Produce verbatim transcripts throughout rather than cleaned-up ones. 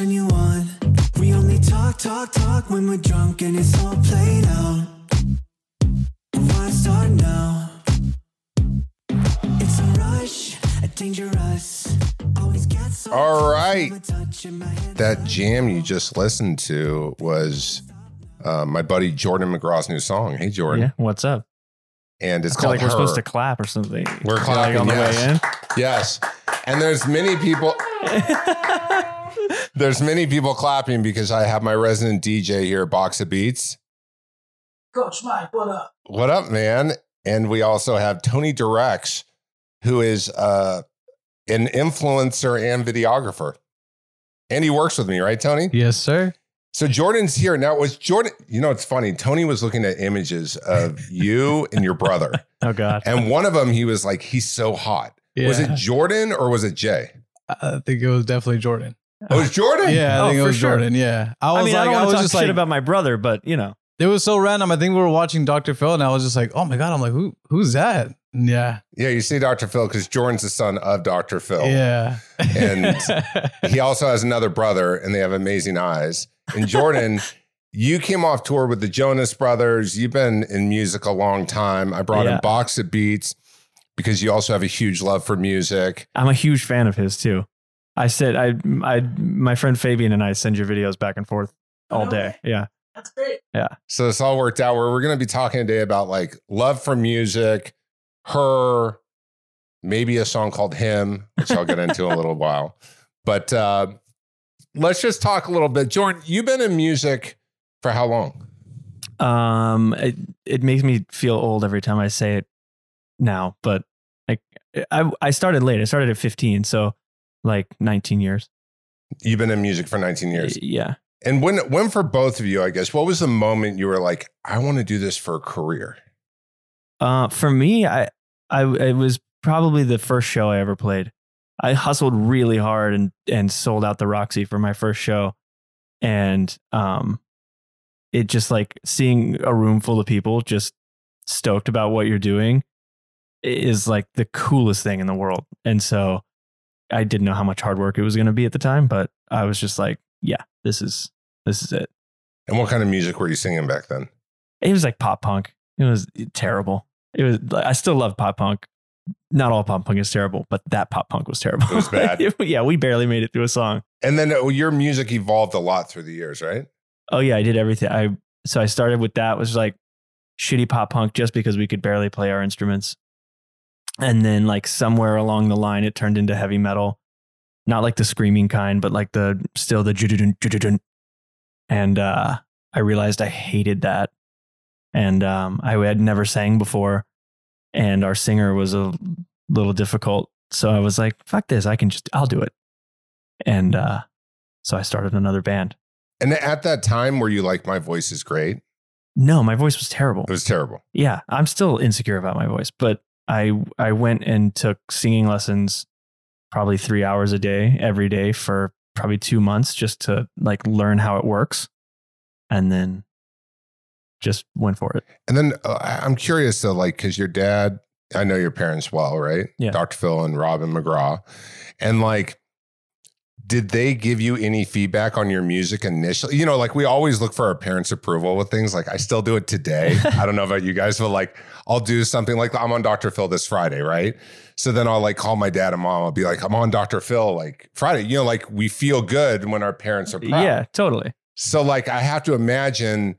turn you on. We only talk, talk, talk when we're drunk and it's all played out. Why start now? It's a rush, a dangerous. Always get so all right. That jam you just listened to was uh, my buddy Jordan McGraw's new song. Hey, Jordan. Yeah, what's up? And it's I feel called like we're Her. supposed to clap or something. We're clapping like on the yes. way in. Yes. And there's many people. There's many people clapping because I have my resident D J here, Box of Beats. Coach Mike, what up? What up, man? And we also have Tony Directs, who is uh, an influencer and videographer. And he works with me, right, Tony? Yes, sir. So Jordan's here. Now, was Jordan, you know, it's funny. Tony was looking at images of you and your brother. Oh, God. And one of them, he was like, he's so hot. Yeah. Was it Jordan or was it Jay? I think it was definitely Jordan. Oh, it was Jordan? Yeah, I Oh, think it for was sure. Jordan. Yeah. I was I mean, like, I don't I, want was to talk just shit like, about my brother, but, you know. it was so random. I think we were watching Doctor Phil and I was just like, oh my God. I'm like, who, who's that? And yeah. Yeah, you see Doctor Phil because Jordan's the son of Doctor Phil. Yeah. And he also has another brother and they have amazing eyes. And Jordan, you came off tour with the Jonas Brothers. You've been in music a long time. I brought Yeah. in Box of Beats because you also have a huge love for music. I'm a huge fan of his, too. I said, I, I, my friend Fabian and I send your videos back and forth all day. Yeah. That's great. Yeah. So it's all worked out where we're going to be talking today about like love for music, Her, maybe a song called Him, which I'll get into in a little while. But uh, let's just talk a little bit. Jordan, you've been in music for how long? Um, it, it makes me feel old every time I say it now, but like I, I started late. I started at fifteen. So like nineteen years. You've been in music for nineteen years. Yeah. And when, when for both of you, I guess, what was the moment you were like, I want to do this for a career? Uh, for me, I, I, it was probably the first show I ever played. I hustled really hard and, and sold out the Roxy for my first show. And, um, it just like seeing a room full of people just stoked about what you're doing is like the coolest thing in the world. And so I didn't know how much hard work it was going to be at the time, but I was just like, yeah, this is, this is it. And what kind of music were you singing back then? It was like pop punk. It was terrible. It was, I still love pop punk. Not all pop punk is terrible, but that pop punk was terrible. It was bad. Yeah. We barely made it through a song. And then uh, your music evolved a lot through the years, right? Oh yeah. I did everything. I, so I started with that, was like shitty pop punk just because we could barely play our instruments. And then like somewhere along the line, it turned into heavy metal, not like the screaming kind, but like the, still the jududun, jududun. And, uh, I realized I hated that. And, um, I had never sang before and our singer was a little difficult. So I was like, fuck this. I can just, I'll do it. And, uh, so I started another band. And at that time, were you like, my voice is great? No, my voice was terrible. It was terrible. Yeah. I'm still insecure about my voice, but I, I went and took singing lessons probably three hours a day, every day for probably two months just to like learn how it works. And then just went for it. And then uh, I'm curious though, like, cause your dad, I know your parents well, right? Yeah. Doctor Phil and Robin McGraw. And like, did they give you any feedback on your music initially? You know, like we always look for our parents' approval with things. Like I still do it today. I don't know about you guys, but like I'll do something like I'm on Doctor Phil this Friday, right? So then I'll like call my dad and mom. I'll be like, I'm on Doctor Phil like Friday. You know, like we feel good when our parents are proud. Yeah, totally. So like I have to imagine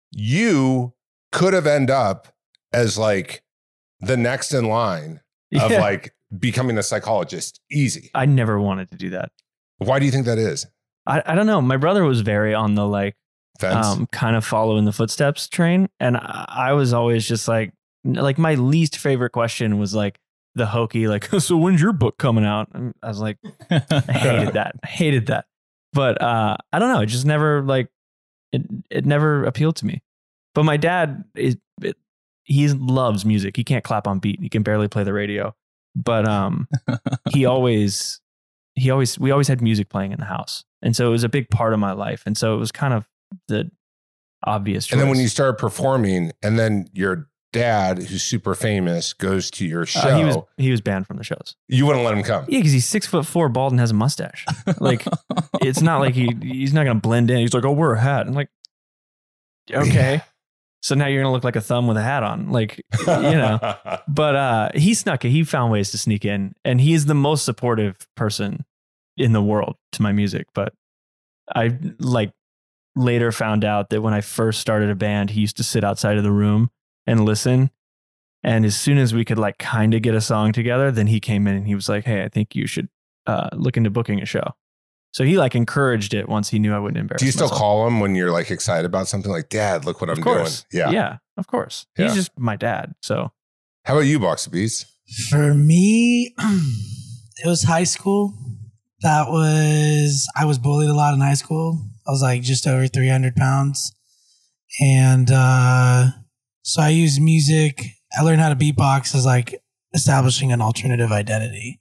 you could have ended up as like the next in line of Yeah. like becoming a psychologist. Easy. I never wanted to do that. Why do you think that is? I, I don't know. My brother was very on the like, Fence? um, kind of follow in the footsteps train. And I, I was always just like, like my least favorite question was like the hokey, like, so when's your book coming out? And I was like, I hated that. I hated that. But uh, I don't know. It just never like, it, it never appealed to me. But my dad is, it, he loves music. He can't clap on beat. He can barely play the radio. But um, he always, he always, we always had music playing in the house. And so it was a big part of my life. And so it was kind of the obvious choice. And then when you started performing and then your dad, who's super famous, goes to your show, Uh, he was he was banned from the shows. you wouldn't let him come. Yeah, because he's six foot four, bald, and has a mustache. Like, it's not like he he's not gonna blend in. He's like, oh, wear a hat. I'm like, okay. Yeah. So now you're gonna look like a thumb with a hat on, like, you know. But uh, he snuck it. He found ways to sneak in, and he is the most supportive person in the world to my music. But I like later found out that when I first started a band, he used to sit outside of the room and listen. And as soon as we could like kind of get a song together, then he came in and he was like, "Hey, I think you should uh, look into booking a show." So he like encouraged it once he knew I wouldn't embarrass Do you still myself. call him when you're like excited about something like, Dad, look what I'm Of course. doing? Yeah. Yeah, of course. Yeah. He's just my dad. So How about you, Box of Beats? For me, it was high school. That was, I was bullied a lot in high school. I was like just over three hundred pounds. And uh, so I used music. I learned how to beatbox as like establishing an alternative identity.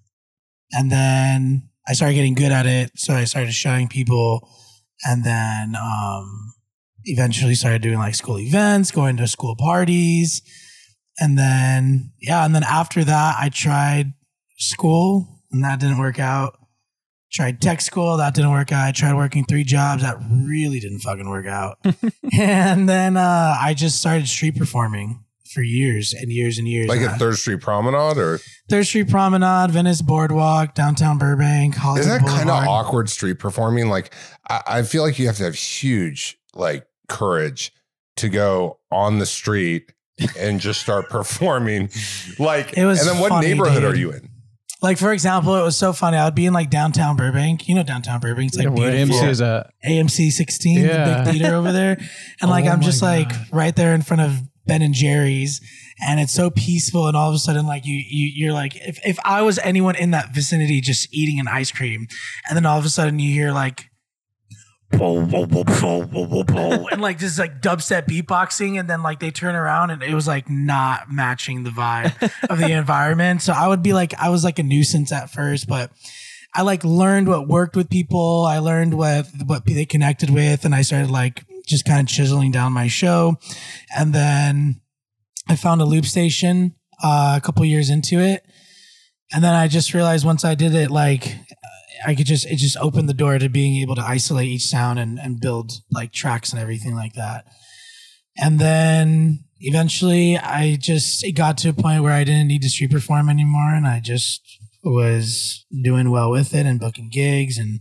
And then I started getting good at it. So I started showing people, and then um, eventually started doing like school events, going to school parties. And then, yeah. And then after that, I tried school and that didn't work out. Tried tech school. That didn't work out. I tried working three jobs. That really didn't fucking work out. And then uh, I just started street performing for years and years and years. Like And at I- Third Street Promenade, or Third Street Promenade, Venice Boardwalk, downtown Burbank, Hollywood isn't that kind of Boulevard. awkward street performing? Like, I, I feel like you have to have huge like courage to go on the street and just start performing. Like, It was and then what funny, neighborhood dude. are you in? Like, for example, it was so funny. I would be in like downtown Burbank. You know downtown Burbank. It's like Where beautiful. M C is at. A M C sixteen, Yeah. the big theater over there. And like, Oh I'm my just like God. right there in front of Ben and Jerry's, and it's so peaceful. And all of a sudden, like you, you, you're like, if, if I was anyone in that vicinity just eating an ice cream, and then all of a sudden you hear like, and like just like dubstep beatboxing, and then like they turn around and it was like not matching the vibe of the environment. So I would be like, I was like a nuisance at first, but I like learned what worked with people. I learned what what they connected with, and I started like just kind of chiseling down my show. And then I found a loop station uh, a couple years into it, and then I just realized once I did it, like I could just it just opened the door to being able to isolate each sound and and build like tracks and everything like that. And then eventually, I just it got to a point where I didn't need to street perform anymore, and I just was doing well with it and booking gigs and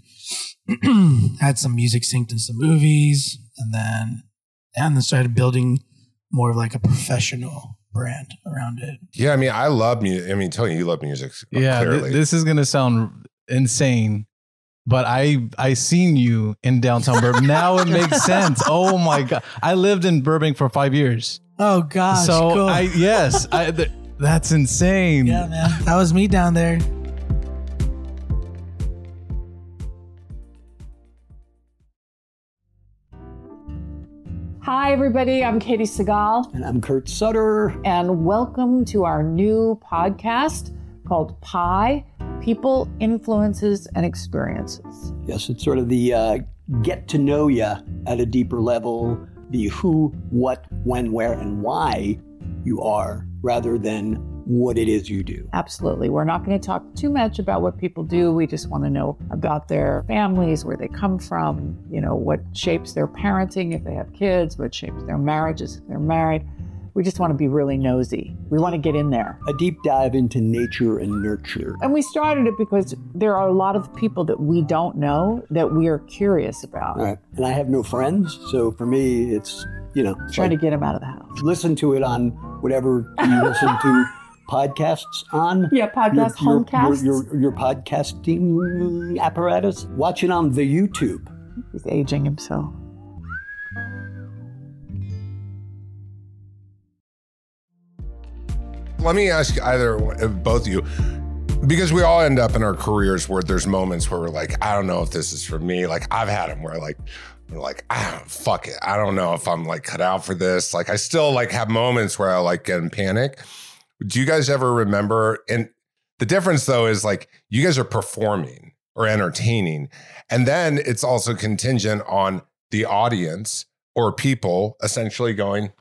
had some music synced in some movies, and then and then started building more of like a professional brand around it. Yeah, I mean, I love music. I mean, Tony, you love music. Yeah, th- clearly. this is gonna sound insane, but I I seen you in downtown Burbank. Now it makes sense. Oh my god, I lived in Burbank for five years. Oh gosh, so cool. I yes, I, th- that's insane. yeah, man, that was me down there. Hi, everybody. I'm Katie Segal, And I'm Kurt Sutter. and welcome to our new podcast called Pi People, Influences, and Experiences. Yes, it's sort of the uh, get to know you at a deeper level, the who, what, when, where, and why you are, rather than what it is you do. Absolutely. We're not going to talk too much about what people do. We just want to know about their families, where they come from, you know, what shapes their parenting if they have kids, what shapes their marriages if they're married. We just want to be really nosy. We want to get in there. A deep dive into nature and nurture. And we started it because there are a lot of people that we don't know that we are curious about. All right. And I have no friends, so for me, it's, you know, Trying like, to get them out of the house. listen to it on whatever you listen to podcasts on. Yeah, podcast, your, homecasts. Your, your, your podcasting apparatus. Watch it on the YouTube. He's aging himself. Let me ask either of both of you, because we all end up in our careers where there's moments where we're like, I don't know if this is for me. Like I've had them where like, we're like, ah, fuck it. I don't know if I'm like cut out for this. Like I still like have moments where I like get in panic. Do you guys ever remember? And the difference though is like you guys are performing or entertaining, and then it's also contingent on the audience or people essentially going,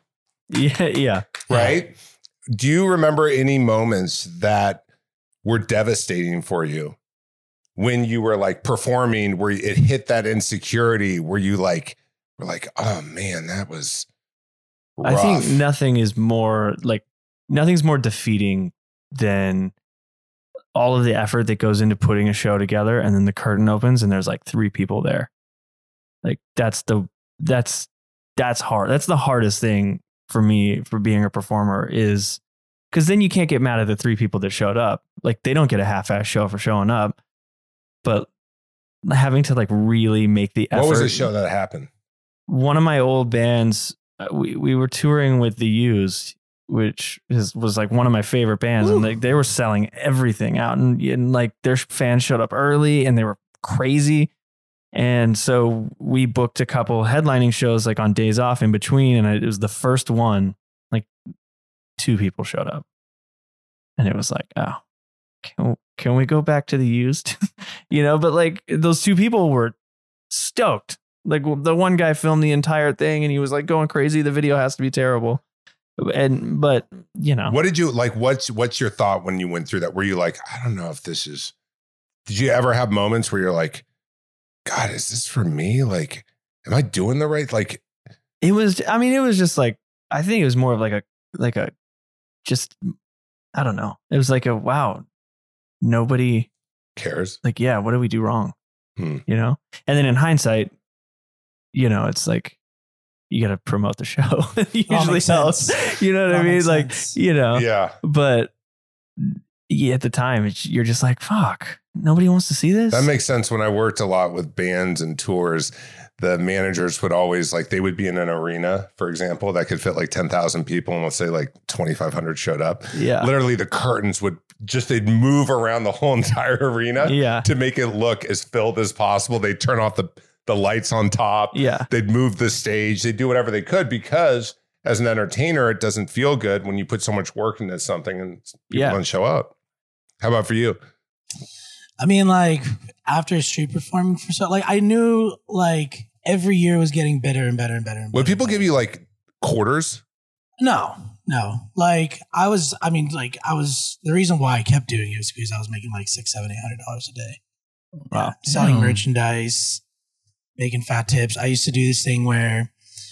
Yeah, yeah. Right? Do you remember any moments that were devastating for you when you were like performing, where it hit that insecurity, where you like were like, oh man, that was rough. I think nothing is more like nothing's more defeating than all of the effort that goes into putting a show together, and then the curtain opens and there's like three people there. Like that's the that's that's hard. That's the hardest thing for me for being a performer, is because then you can't get mad at the three people that showed up. Like they don't get a half-ass show for showing up, but having to like really make the effort. What was the show that happened? One of my old bands, uh, we we were touring with the U's, which is, was like one of my favorite bands. Ooh. And like they were selling everything out, and, and like their fans showed up early and they were crazy. And so we booked a couple headlining shows like on days off in between. And it was the first one, like two people showed up, and it was like, oh, can, can we go back to the Used? You know, but like those two people were stoked. Like the one guy filmed the entire thing and he was like going crazy. The video has to be terrible. And, but you know, what did you like? What's, what's your thought when you went through that? Were you like, I don't know if this is, did you ever have moments where you're like, God, is this for me? Like, am I doing the right? Like, it was, I mean, it was just like, I think it was more of like a, like a, just, I don't know. It was like a, wow, nobody cares. Like, yeah, what did we do wrong? Hmm. You know? And then in hindsight, you know, it's like, you got to promote the show. It usually helps. You know what I mean? Like, you know, yeah. But yeah, at the time, it's, you're just like, fuck, nobody wants to see this. That makes sense. When I worked a lot with bands and tours, the managers would always like, they would be in an arena, for example, that could fit like ten thousand people. And let's say like twenty-five hundred showed up. Yeah. Literally the curtains would just, they'd move around the whole entire arena yeah. to make it look as filled as possible. They'd turn off the, the lights on top. Yeah. They'd move the stage. They'd do whatever they could, because as an entertainer, it doesn't feel good when you put so much work into something and people yeah. don't show up. How about for you? I mean, like after street performing for so, like I knew like every year was getting better and better and better. And better Would people and better. give you like quarters? No, no. Like I was, I mean, like I was, the reason why I kept doing it was because I was making like six, seven, eight hundred dollars a day. Wow. Yeah, selling Mm. merchandise, making fat tips. I used to do this thing where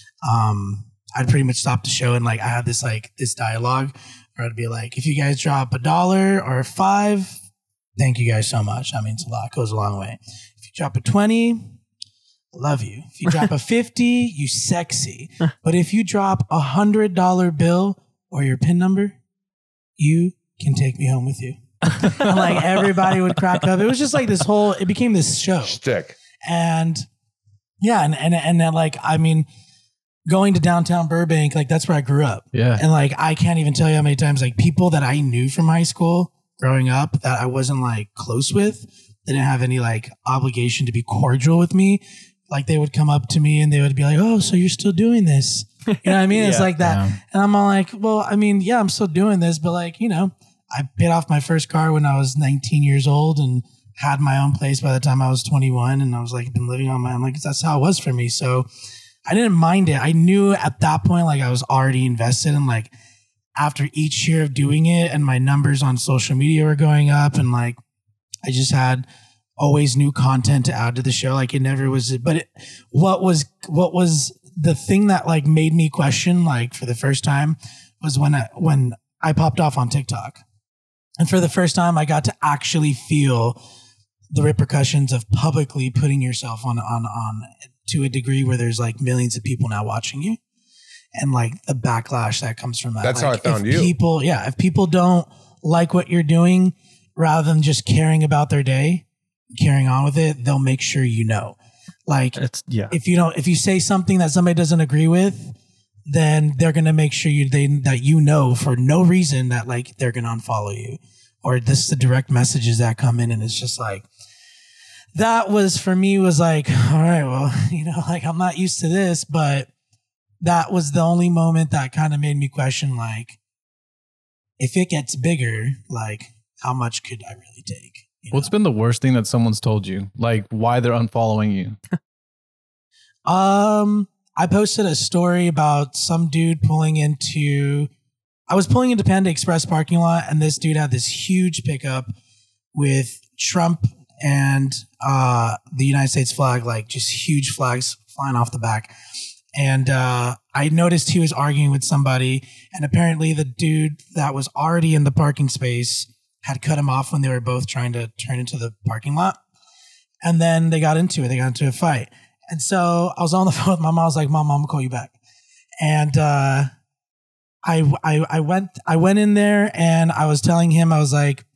um, I'd pretty much stop the show and like I had this like this dialogue where I'd be like, if you guys drop a dollar or a five, thank you guys so much. That means a lot. It goes a long way. If you drop a twenty, love you. If you drop a fifty, you sexy. But if you drop a hundred dollar bill or your PIN number, you can take me home with you. And like everybody would crack up. It was just like this whole, it became this show. Shtick. And yeah, and and and then like I mean, going to downtown Burbank, like that's where I grew up. Yeah. And like I can't even tell you how many times like people that I knew from high school growing up that I wasn't like close with, they didn't have any like obligation to be cordial with me. Like they would come up to me and they would be like, "Oh, so you're still doing this?" You know what I mean? It's Yeah. like that. Yeah. And I'm all like, "Well, I mean, yeah, I'm still doing this, but like, you know, I paid off my first car when I was nineteen years old and had my own place by the time I was twenty-one, and I was like been living on my own. Like that's how it was for me. So I didn't mind it. I knew at that point like I was already invested, and like after each year of doing it, and my numbers on social media were going up, and like I just had always new content to add to the show. Like it never was. But it, what was what was the thing that like made me question like for the first time was when I, when I popped off on TikTok, and for the first time I got to actually feel the repercussions of publicly putting yourself on, on, on to a degree where there's like millions of people now watching you, and like the backlash that comes from that. That's like, how I found if you. People, yeah. If people don't like what you're doing, rather than just caring about their day, carrying on with it, they'll make sure you know. Like It's, yeah. if you don't, if you say something that somebody doesn't agree with, then they're going to make sure you, they, that you know for no reason that like they're going to unfollow you, or this is the direct messages that come in. And it's just like, that was for me was like, all right, well, you know, like I'm not used to this, but that was the only moment that kind of made me question, like, if it gets bigger, like how much could I really take? You What's know? been the worst thing that someone's told you? Like why they're unfollowing you? Um, I posted a story about some dude pulling into, I was pulling into Panda Express parking lot, and this dude had this huge pickup with Trump and uh, the United States flag, like just huge flags flying off the back. And uh, I noticed he was arguing with somebody, and apparently the dude that was already in the parking space had cut him off when they were both trying to turn into the parking lot. And then they got into it. They got into a fight. And so I was on the phone with my mom. I was like, Mom, I'm gonna call you back. And uh, I, I I went I went in there and I was telling him, I was like,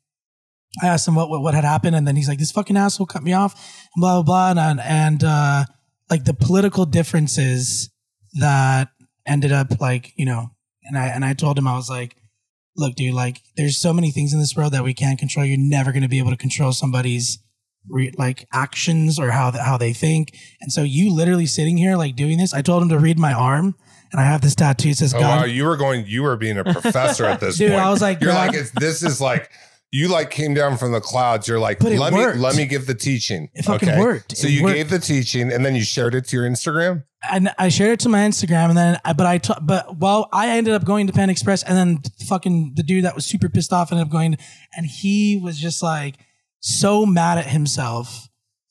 I asked him what what, what had happened, and then he's like, this fucking asshole cut me off, and blah blah blah. And and uh, like the political differences that ended up like, you know, and I and I told him, I was like, look, dude, like there's so many things in this world that we can't control. You're never gonna be able to control somebody's Re- like actions or how th- how they think. And so you literally sitting here like doing this, I told him to read my arm, and I have this tattoo. It says, Oh, God. wow, you were going, you were being a professor at this Dude, point. I was like, you're God. like, it's, this is like, you like came down from the clouds. You're like, But it let me, worked. let me give the teaching. It fucking worked. So It you worked. gave the teaching and then you shared it to your Instagram. And I shared it to my Instagram, and then, I- but I, t- but while I ended up going to Pan Express, and then fucking the dude that was super pissed off ended up going, and he was just like so mad at himself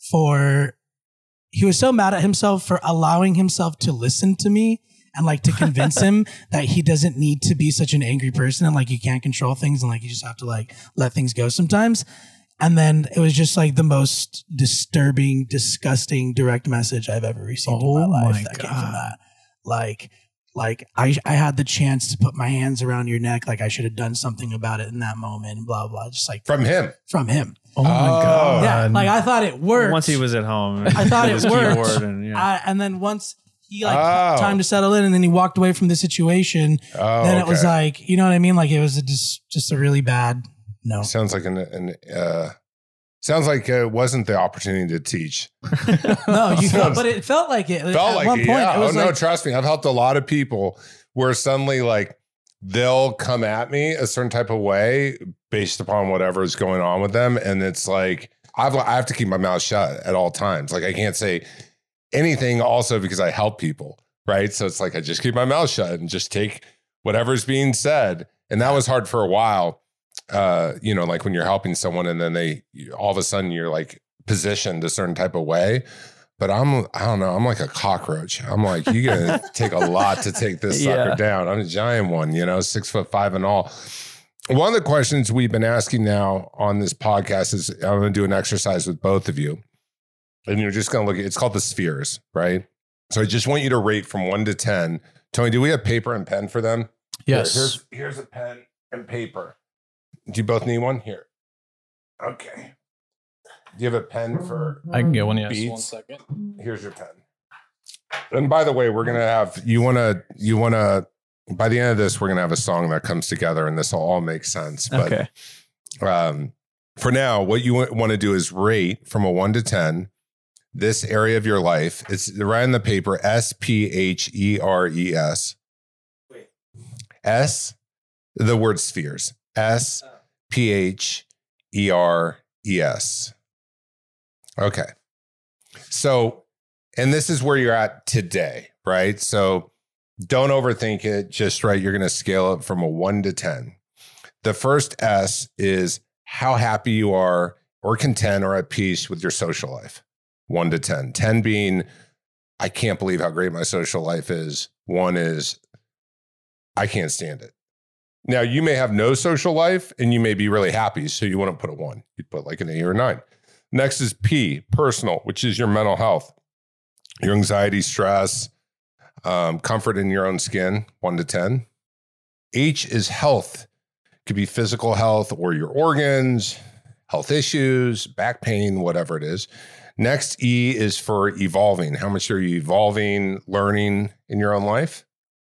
for, he was so mad at himself for allowing himself to listen to me and like to convince him that he doesn't need to be such an angry person, and like you can't control things, and like you just have to like let things go sometimes. And then it was just like the most disturbing, disgusting direct message I've ever received Oh in my life my that came God. from that. Like, like I, I had the chance to put my hands around your neck. Like I should have done something about it in that moment. Blah blah. Just like From him. from him. Oh my Oh. God. Yeah. Like I thought it worked. Once he was at home, I thought his it worked. keyboard and, yeah. I, and then once he like Oh. time to settle in, and then he walked away from the situation. Oh, then it was okay. like, you know what I mean? Like it was a just just a really bad no. Sounds like an, an uh, sounds like it wasn't the opportunity to teach. No, you felt, Sounds- but it felt like it. Felt At like one it, point, yeah. it was oh, no, like, trust me. I've helped a lot of people where suddenly like they'll come at me a certain type of way based upon whatever is going on with them. And it's like, I've, I have to keep my mouth shut at all times. Like I can't say anything also because I help people. Right. So it's like, I just keep my mouth shut and just take whatever's being said. And that was hard for a while. Uh, you know, like when you're helping someone and then they, all of a sudden you're like positioned a certain type of way. But I'm, I don't know, I'm like a cockroach. I'm like, you're going to take a lot to take this sucker Yeah. down. I'm a giant one, you know, six foot five and all. One of the questions we've been asking now on this podcast is, I'm going to do an exercise with both of you. And you're just going to look at, it's called the spheres, right? So I just want you to rate from one to ten. Tony, do we have paper and pen for them? Yes. Here, here's, here's a pen and paper. Do you both need one? Here. Okay. Do you have a pen for, I can get one. Yes. Beats. One second. here's your pen. And by the way, we're going to have, you want to, you want to, by the end of this, we're going to have a song that comes together and this will all make sense. But Okay. um, for now, what you want to do is rate from a one to ten this area of your life. It's right in the paper, S P H E R E S. S, the word spheres. S P H E R E S. Okay. So, and this is where you're at today, right? So don't overthink it. Just right. You're going to scale it from a one to ten. The first S is how happy you are or content or at peace with your social life. One to ten. ten being, I can't believe how great my social life is. One is, I can't stand it. Now, you may have no social life and you may be really happy, so you wouldn't put a one. You'd put like an eight or a nine. Next is P, personal, which is your mental health, your anxiety, stress, um, comfort in your own skin, one to ten. H is health. Could be physical health or your organs, health issues, back pain, whatever it is. Next, E is for evolving. How much are you evolving, learning in your own life?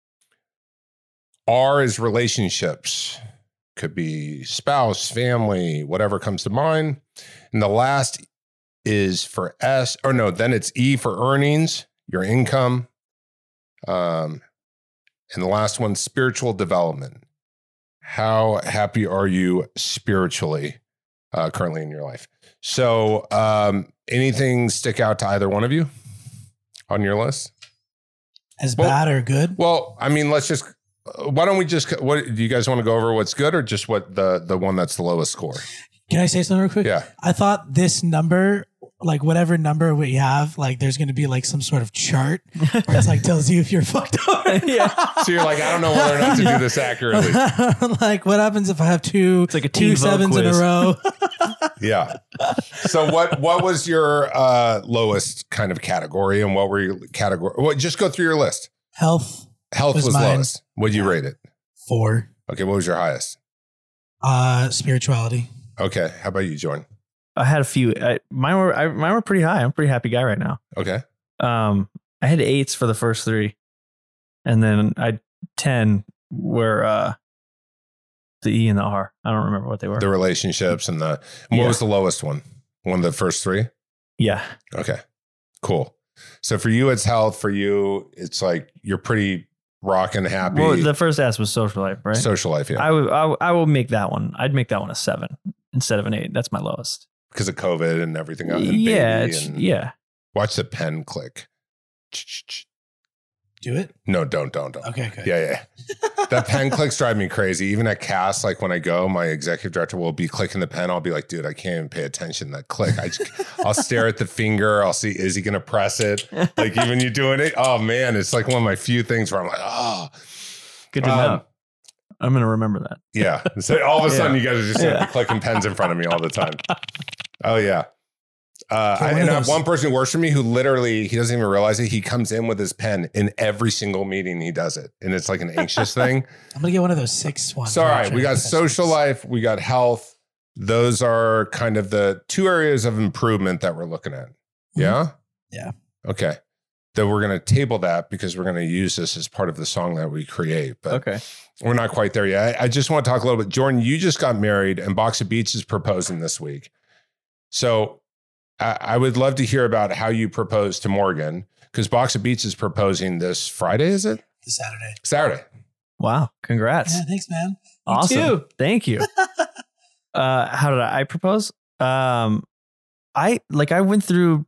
R is relationships. Could be spouse, family, whatever comes to mind. And the last is for S, or no, then it's E for earnings, your income. Um, and the last one, spiritual development. How happy are you spiritually uh, currently in your life? So um, anything stick out to either one of you on your list? As Well- bad or good? Well, I mean, let's just. Why don't we just? What do you guys want to go over? What's good, or just what the the one that's the lowest score? Can I say something real quick? Yeah. I thought this number, like whatever number we have, like there's going to be like some sort of chart that's like tells you if you're fucked up. yeah. So you're like, I don't know whether or not to do this accurately. Like what happens if I have two, It's like a two Teen Vogue sevens in a quiz. row? Yeah. So what what was your uh, lowest kind of category, and what were your category? Well, just go through your list. Health, Health was, Was mine. lowest. What'd you rate it? four. Okay. What was your highest? Uh, spirituality. Okay. How about you, Jordan? I had a few. I, mine were I, mine were pretty high. I'm a pretty happy guy right now. Okay. Um, I had eights for the first three, and then I ten were uh, the E and the R. I don't remember what they were. The relationships and the what Yeah. was the lowest one? One of the first three? yeah, Okay. Cool. So for you, it's health. For you, it's like you're pretty rocking happy. well, the first S was social life, right? Social life, yeah. I would I, would- I will make that one. I'd make that one a seven instead of an eight. That's my lowest. Because of COVID and everything. And Yeah, baby it's, and yeah. Watch the pen click. Do it. No, don't, don't, don't. Okay, good. Yeah, yeah. That pen clicks drive me crazy. Even at cast, like when I go, my executive director will be clicking the pen. I'll be like, dude, I can't even pay attention to that click. I just, I'll stare at the finger. I'll see, is he going to press it? Like even you doing it. Oh man, it's like one of my few things where I'm like, oh. Good to Um, know. I'm gonna remember that. Yeah. So all of a sudden, Yeah. you guys are just Yeah. clicking pens in front of me all the time. Oh yeah. Uh, Okay, I, one and of I have those- one person who works for me who literally he doesn't even realize it. He comes in with his pen in every single meeting. He does it, and it's like an anxious thing. I'm gonna get one of those six ones. So all right, Actually, we got that's social six. life, we got health. Those are kind of the two areas of improvement that we're looking at. Yeah. Yeah. Okay. That we're going to table that because we're going to use this as part of the song that we create. But Okay. we're not quite there yet. I, I just want to talk a little bit. Jordan, you just got married and Box of Beats is proposing this week. So I, I would love to hear about how you proposed to Morgan because Box of Beats is proposing this Friday, is it? This Saturday. Saturday. Wow. Congrats. Yeah, thanks, man. You Awesome. too. Thank you. uh, how did I, I propose? Um, I like I went through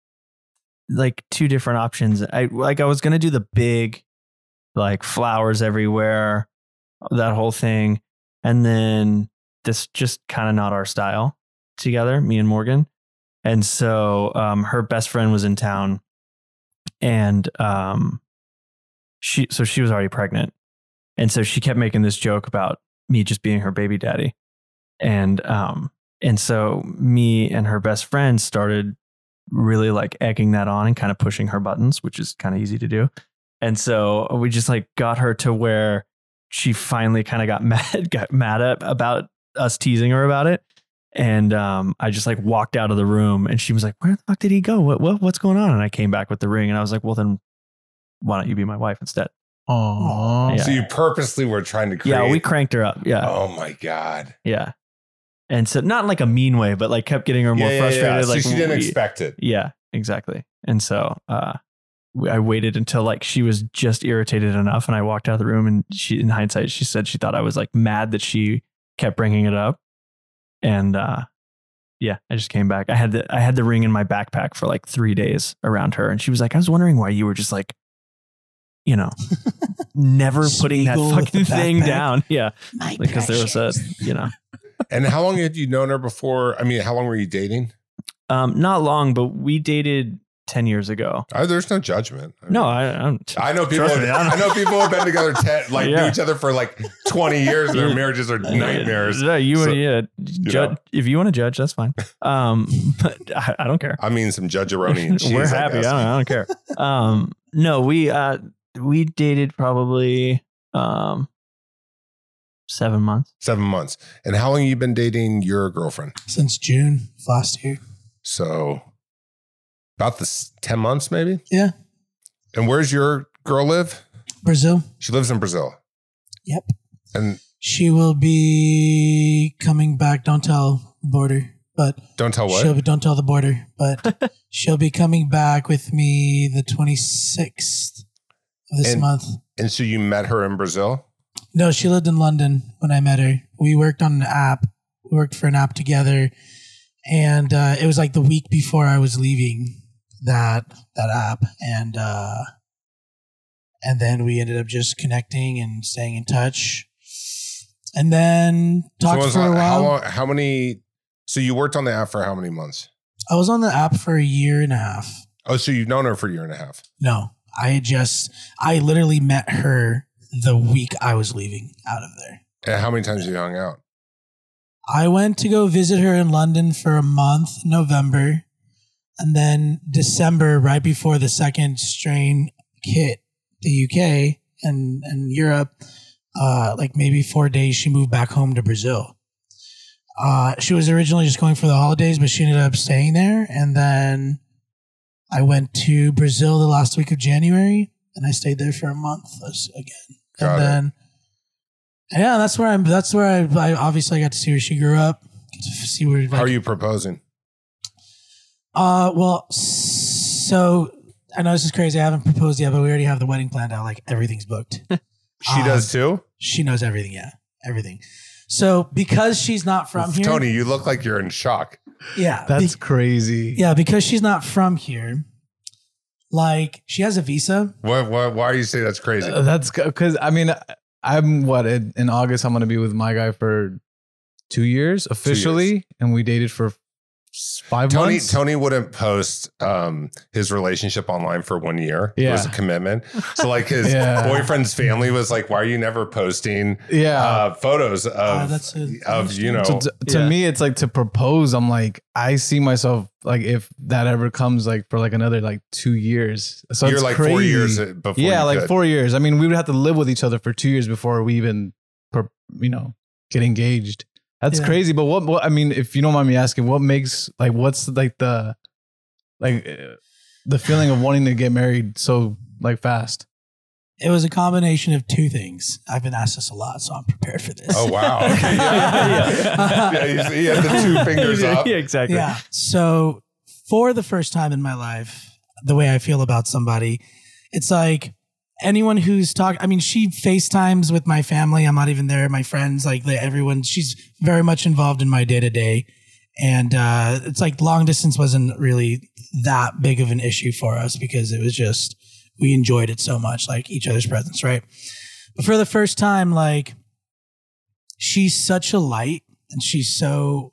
like two different options. I like I was gonna do the big, like flowers everywhere, that whole thing, and then this just kind of not our style together, me and Morgan. And so um, her best friend was in town, and um, she so she was already pregnant, and so she kept making this joke about me just being her baby daddy, and um, and so me and her best friend started really like egging that on and kind of pushing her buttons, which is kind of easy to do. And so we just like got her to where she finally kind of got mad, got mad at about us teasing her about it. And um, I just like walked out of the room and she was like, where the fuck did he go? What, what, what's going on? And I came back with the ring and I was like, well, then why don't you be my wife instead? Oh, Yeah. So you purposely were trying to create. Yeah, we cranked her up. Yeah. Oh my God. Yeah. And so not in like a mean way, but like kept getting her more Yeah, yeah, frustrated. yeah. So Like she didn't we- expect it. Yeah, exactly. And so uh, we- I waited until like she was just irritated enough, and I walked out of the room. And she, in hindsight, she said she thought I was like mad that she kept bringing it up. And uh, yeah, I just came back. I had the I had the ring in my backpack for like three days around her, and she was like, "I was wondering why you were just like, you know, never putting that Spiegel with fucking the thing backpack. down." Yeah, My because there was a precious. you know. And how long had you known her before? I mean, how long were you dating? Um, not long, but we dated ten years ago. Oh, there's no judgment. I No, mean, I, I don't. I know people. Trust me, I I, don't- know people have been together ten, like Yeah. knew each other for like twenty years, and their Yeah. marriages are nightmares. Yeah, you So, yeah, judge, know. if you want to judge, that's fine. Um, but I, I don't care. I mean, some judgeroni and cheese. We're I happy. I guess. don't, I don't care. Um, no, we uh we dated probably um seven months. Seven months. And how long you been dating your girlfriend? Since June of last year. So about this ten months, maybe. Yeah. And where's your girl live? Brazil. She lives in Brazil. Yep. And She will be coming back. Don't tell border, but don't tell what. she'll be. Don't tell the border, but she'll be coming back with me the twenty-sixth of this And- month. And so you met her in Brazil? No, she lived in London when I met her. We worked on an app. We worked for an app together, and uh, it was like the week before I was leaving that that app, and uh, And then we ended up just connecting and staying in touch. And then talked So for a long- while. How long? How many? So you worked on the app for how many months? I was on the app for a year and a half. Oh, so you've known her for a year and a half. No, I had just, I literally met her the week I was leaving out of there. And how many times have you hung out? I went to go visit her in London for a month, November. And then December, right before the second strain hit the U K and, and Europe, uh, like maybe four days, she moved back home to Brazil. Uh, she was originally just going for the holidays, but she ended up staying there. And then I went to Brazil the last week of January, and I stayed there for a month again. Got and it. then, yeah, that's where I'm. That's where I, I obviously I got to see where she grew up. Get to see where. Like, How are you proposing? Uh, well, so I know this is crazy. I haven't proposed yet, but we already have the wedding planned out. Like everything's booked. She Um, does too. She knows everything. Yeah, everything. So because she's not from here, Tony, you look like you're in shock. yeah, That's be- crazy. yeah, because she's not from here. Like she has a visa. What? What? Why do you say that's crazy? Uh, That's because I mean, I'm what in, in August. I'm going to be with my guy for two years officially, and we dated for s- five Tony months. Tony wouldn't post um, his relationship online for one year. It was a Yeah. commitment. So like his Yeah. boyfriend's family was like, "Why are you never posting yeah. uh, photos of Oh, that's a- of you know?" So t- to Yeah. me, it's like to propose. I'm like, I see myself like if that ever comes like for like another like two years. So you're it's like crazy. four years before. Yeah, you like could. four years. I mean, we would have to live with each other for two years before we even, pro- you know, get engaged. That's Yeah. crazy. But what, what? I mean, if you don't mind me asking, what makes like what's like the like uh, the feeling of wanting to get married so like fast? It was a combination of two things. I've been asked this a lot, so I'm prepared for this. Oh wow! Okay, yeah, Yeah. yeah. He, he had the two fingers up. Yeah, exactly. Yeah. So for the first time in my life, the way I feel about somebody, it's like anyone who's talked. I mean, she FaceTimes with my family. I'm not even there. My friends, like the, everyone, she's very much involved in my day to day. And uh, it's like long distance wasn't really that big of an issue for us because it was just, we enjoyed it so much, like each other's presence, right? But for the first time, like she's such a light and she's so,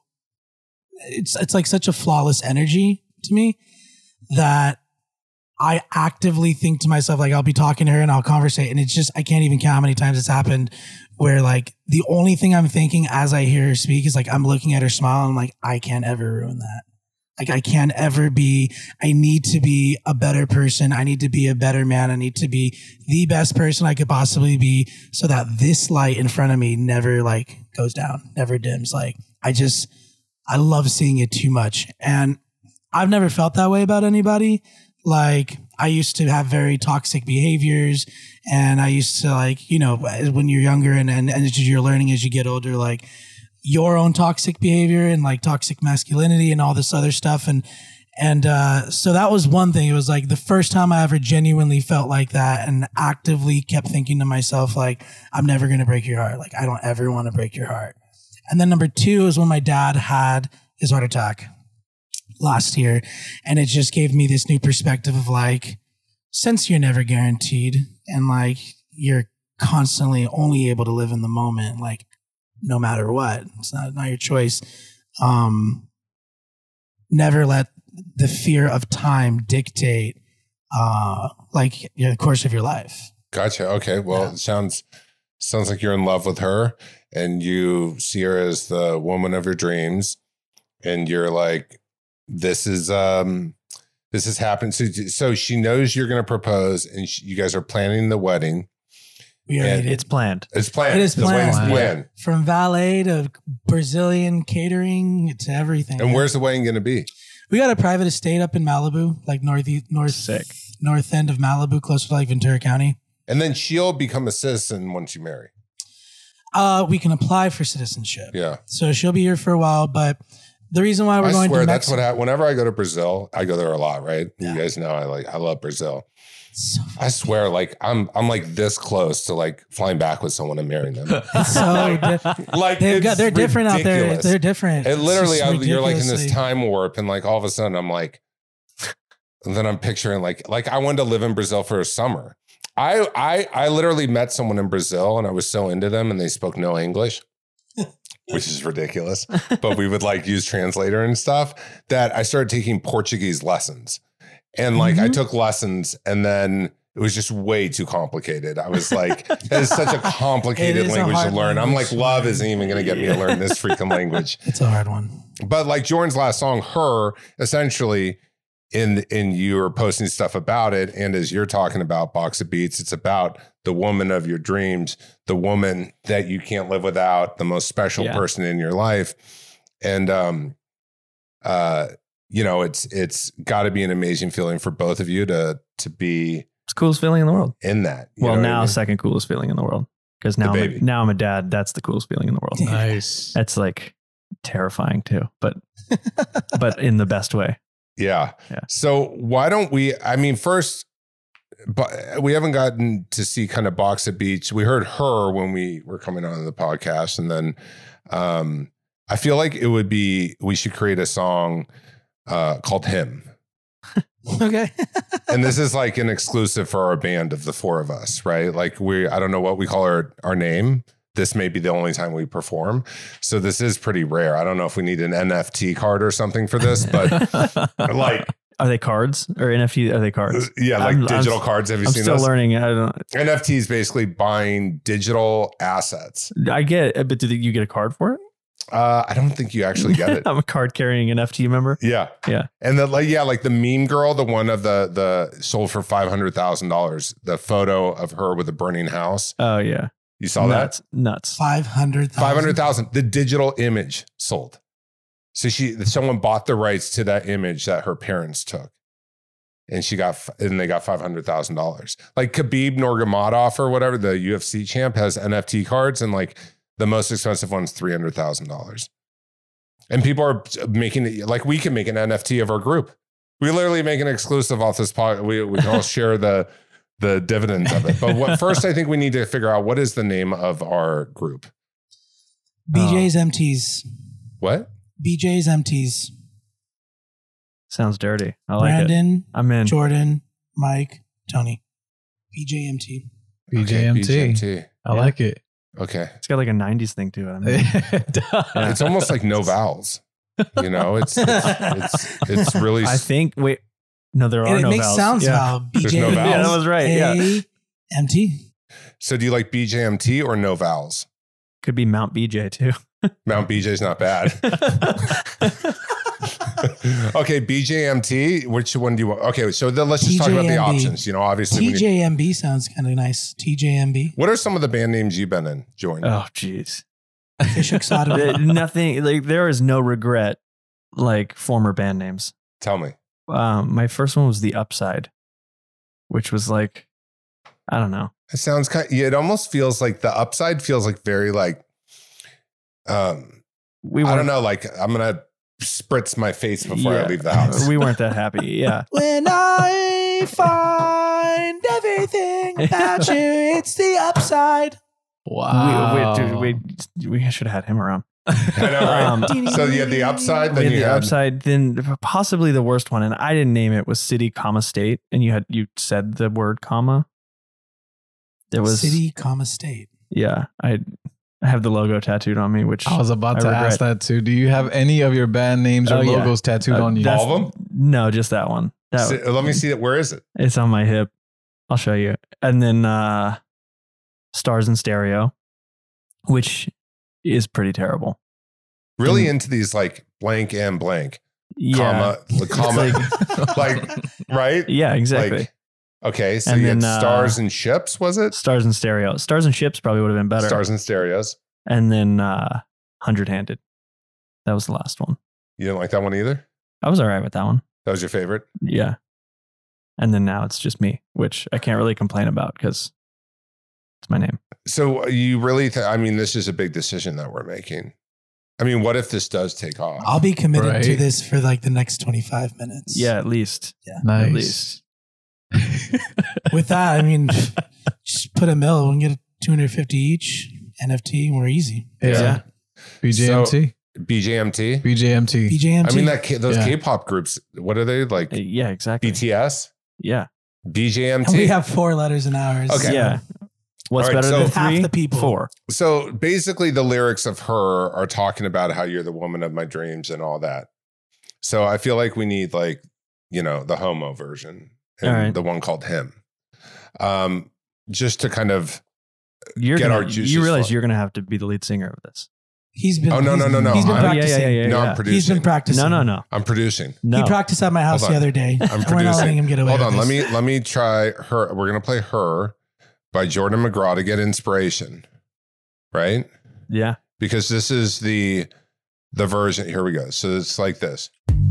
it's it's like such a flawless energy to me that I actively think to myself, like I'll be talking to her and I'll conversate and it's just, I can't even count how many times it's happened where like the only thing I'm thinking as I hear her speak is like, I'm looking at her smile and I'm like, I can't ever ruin that. Like I can't ever be, I need to be a better person. I need to be a better man. I need to be the best person I could possibly be so that this light in front of me never like goes down, never dims. Like I just, I love seeing it too much. And I've never felt that way about anybody. Like I used to have very toxic behaviors and I used to like, you know, when you're younger and, and, and as you're learning as you get older, like your own toxic behavior and like toxic masculinity and all this other stuff. And, and, uh, so that was one thing. It was like the first time I ever genuinely felt like that and actively kept thinking to myself, like, I'm never going to break your heart. Like, I don't ever want to break your heart. And then number two is when my dad had his heart attack last year. And it just gave me this new perspective of like, since you're never guaranteed and like you're constantly only able to live in the moment, like no matter what, it's not, not your choice. Um, never let the fear of time dictate, uh, like you know, the course of your life. Gotcha. Okay. Well, Yeah. it sounds sounds like you're in love with her and you see her as the woman of your dreams and you're like, this is um this has happened. So, so she knows you're going to propose and she, you guys are planning the wedding. We already And did. It's planned. It's planned. It is The wedding's planned. planned. From valet to Brazilian catering to everything. And where's the wedding going to be? We got a private estate up in Malibu, like north north Sick. north end of Malibu, closer to like Ventura County. And then she'll become a citizen once you marry. Uh, we can apply for citizenship. Yeah. So she'll be here for a while, but the reason why we're I going swear to that's Mexico. what happens. Whenever I go to Brazil, I go there a lot, right? Yeah. You guys know I like I love Brazil. So, I swear, like I'm I'm like this close to like flying back with someone and marrying them. it's so di- Like they've it's got, they're different out there. ridiculous. They're different. It It's literally, just I, you're like in this ridiculously- time warp, and like all of a sudden, I'm like, and then I'm picturing like like I wanted to live in Brazil for a summer, I, I I literally met someone in Brazil and I was so into them and they spoke no English, which is ridiculous. But we would like use translator and stuff that I started taking Portuguese lessons. And like Mhm. I took lessons and then it was just way too complicated. I was like, that is such a complicated It is a language to hard learn. I'm language like, to love learn. isn't even going to get me to learn this freaking language. It's a hard one. But like Jordan's last song, Her, essentially in in you are posting stuff about it. And as you're talking about Box of Beats, it's about the woman of your dreams, the woman that you can't live without, the most special Yeah. person in your life. And um uh you know, it's it's gotta be an amazing feeling for both of you to to be It's the coolest feeling in the world. in that. You Well, know what I now mean? second coolest feeling in the world because now The I'm a, baby. now I'm a dad. That's the coolest feeling in the world. Nice. That's like terrifying too, but but in the best way. Yeah. Yeah. So why don't we? I mean, first, but we haven't gotten to see kind of Box of Beats. We heard Her when we were coming on the podcast, and then um, I feel like it would be we should create a song uh, called Him, Okay. and this is like an exclusive for our band of the four of us, right? Like we, I don't know what we call our our name. This may be the only time we perform. So this is pretty rare. I don't know if we need an N F T card or something for this, but like, Are they cards or N F T? Are they cards? yeah, like I'm- I'm- digital cards. Have you I'm seen still those? learning. I don't. N F T is basically buying digital assets. I get it, but did you get a card for it? Uh, I don't think you actually get it. I'm a card carrying N F T member. Yeah. Yeah. And then like, yeah, like the meme girl, the one of the, the sold for five hundred thousand dollars, the photo of her with a burning house. Oh yeah. You saw nuts, Nuts. Five hundred that? five hundred thousand, the digital image sold. So she, someone bought the rights to that image that her parents took. And she got, and they got five hundred thousand dollars. Like Khabib Nurmagomedov or whatever, the U F C champ has N F T cards, and like the most expensive one's three hundred thousand dollars. And people are making it, like we can make an N F T of our group. We literally make an exclusive off this pod. We, we can all share the, the dividends of it. But what first, I think we need to figure out what is the name of our group. B J's M Ts. What? B J's M Ts. Sounds dirty. I like it. Brandon, I'm in. Jordan, Mike, Tony. B J M T. B J M T. B J M T. I Yeah. like it. Okay. It's got like a nineties thing to it. I mean, Yeah. It's almost like no vowels. You know, it's it's it's, it's really. I think. Wait, no, there are And it no makes vowels. sounds yeah. vowel. B There's J no vowels. Yeah, that was right. Yeah, M T. So do you like B J M T or no vowels? could be Mount B J too. Mount B J's not bad. Okay, B J M T. Which one do you want? Okay, so then let's just talk about the T J M B. options. You know, obviously, we T need- J M B sounds kind of nice. T J M B. what are some of the band names you've been in, Jordan? Oh, jeez. Fish Exotic. Nothing. Like there is no regret. Like former band names. Tell me. Um, my first one was The Upside, which was like, I don't know. It sounds kind. Yeah, it almost feels like the upside feels like very like. Um, We I don't weren't- know. Like I'm gonna spritz my face before I Yeah. leave the house. We weren't that happy. Yeah. When I find everything about you, it's the upside. Wow. We, we, dude, we, we should have had him around. I know, right? Um, So you had the upside, We then had you the had upside, then possibly the worst one, and I didn't name it, was City, comma State, and you had you said the word comma. There was City, comma state. yeah. I I have the logo tattooed on me, which I was about I to regret. ask that too. Do you have any of your band names or Oh, yeah. logos tattooed uh, on you? that's- All of them? No, just that one. That Si- let me see it. Where is it? it's on my hip. I'll show you. And then uh Stars in Stereo, which is pretty terrible. Really Mm. into these like blank and blank, Yeah. comma, the comma, It's like right? Yeah, exactly. Like, okay, so And you had then, uh, stars and ships, was it? Stars and Stereo. Stars and Ships probably would have been better. Stars and stereos. And then uh Hundred Handed. That was the last one. You didn't like that one either? I was all right with that one. That was your favorite? Yeah. And then now it's just me, which I can't really complain about because it's my name. So you really, th- I mean, this is a big decision that we're making. I mean, what if this does take off? I'll be committed to Right. this for like the next twenty-five minutes. Yeah, at least. Nice. At least. With that, I mean, just put a mill and get a two hundred fifty each N F T and we're easy. Yeah. Yeah. B J M T. B J M T? B J M T. B J M T. I mean, that K- those Yeah. K-pop groups, what are they like? Uh, Yeah, exactly. B T S? Yeah. B J M And we T. have four letters in ours. Okay. Yeah. What's All right, better so than half three? the people. Four. So basically, the lyrics of Her are talking about how you're the woman of my dreams and all that. So I feel like we need like, you know, the homo version and All right. the one called Him. Um, just to kind of You're get gonna, our juices you realize flowing. you're going to have to be the lead singer of this. He's been. Oh, no, no, he's- no, no. He's been I'm- Oh, yeah, practicing. yeah, yeah, no, yeah. I'm producing. He's been practicing. No, no, no. I'm producing. No. He practiced at my house Hold the on. other day. I'm We're not letting him producing. get away Hold with on. Let this. me let me try Her. We're gonna play Her by Jordan McGraw to get inspiration, right? Yeah. Because this is the the version. Here we go. So it's like this.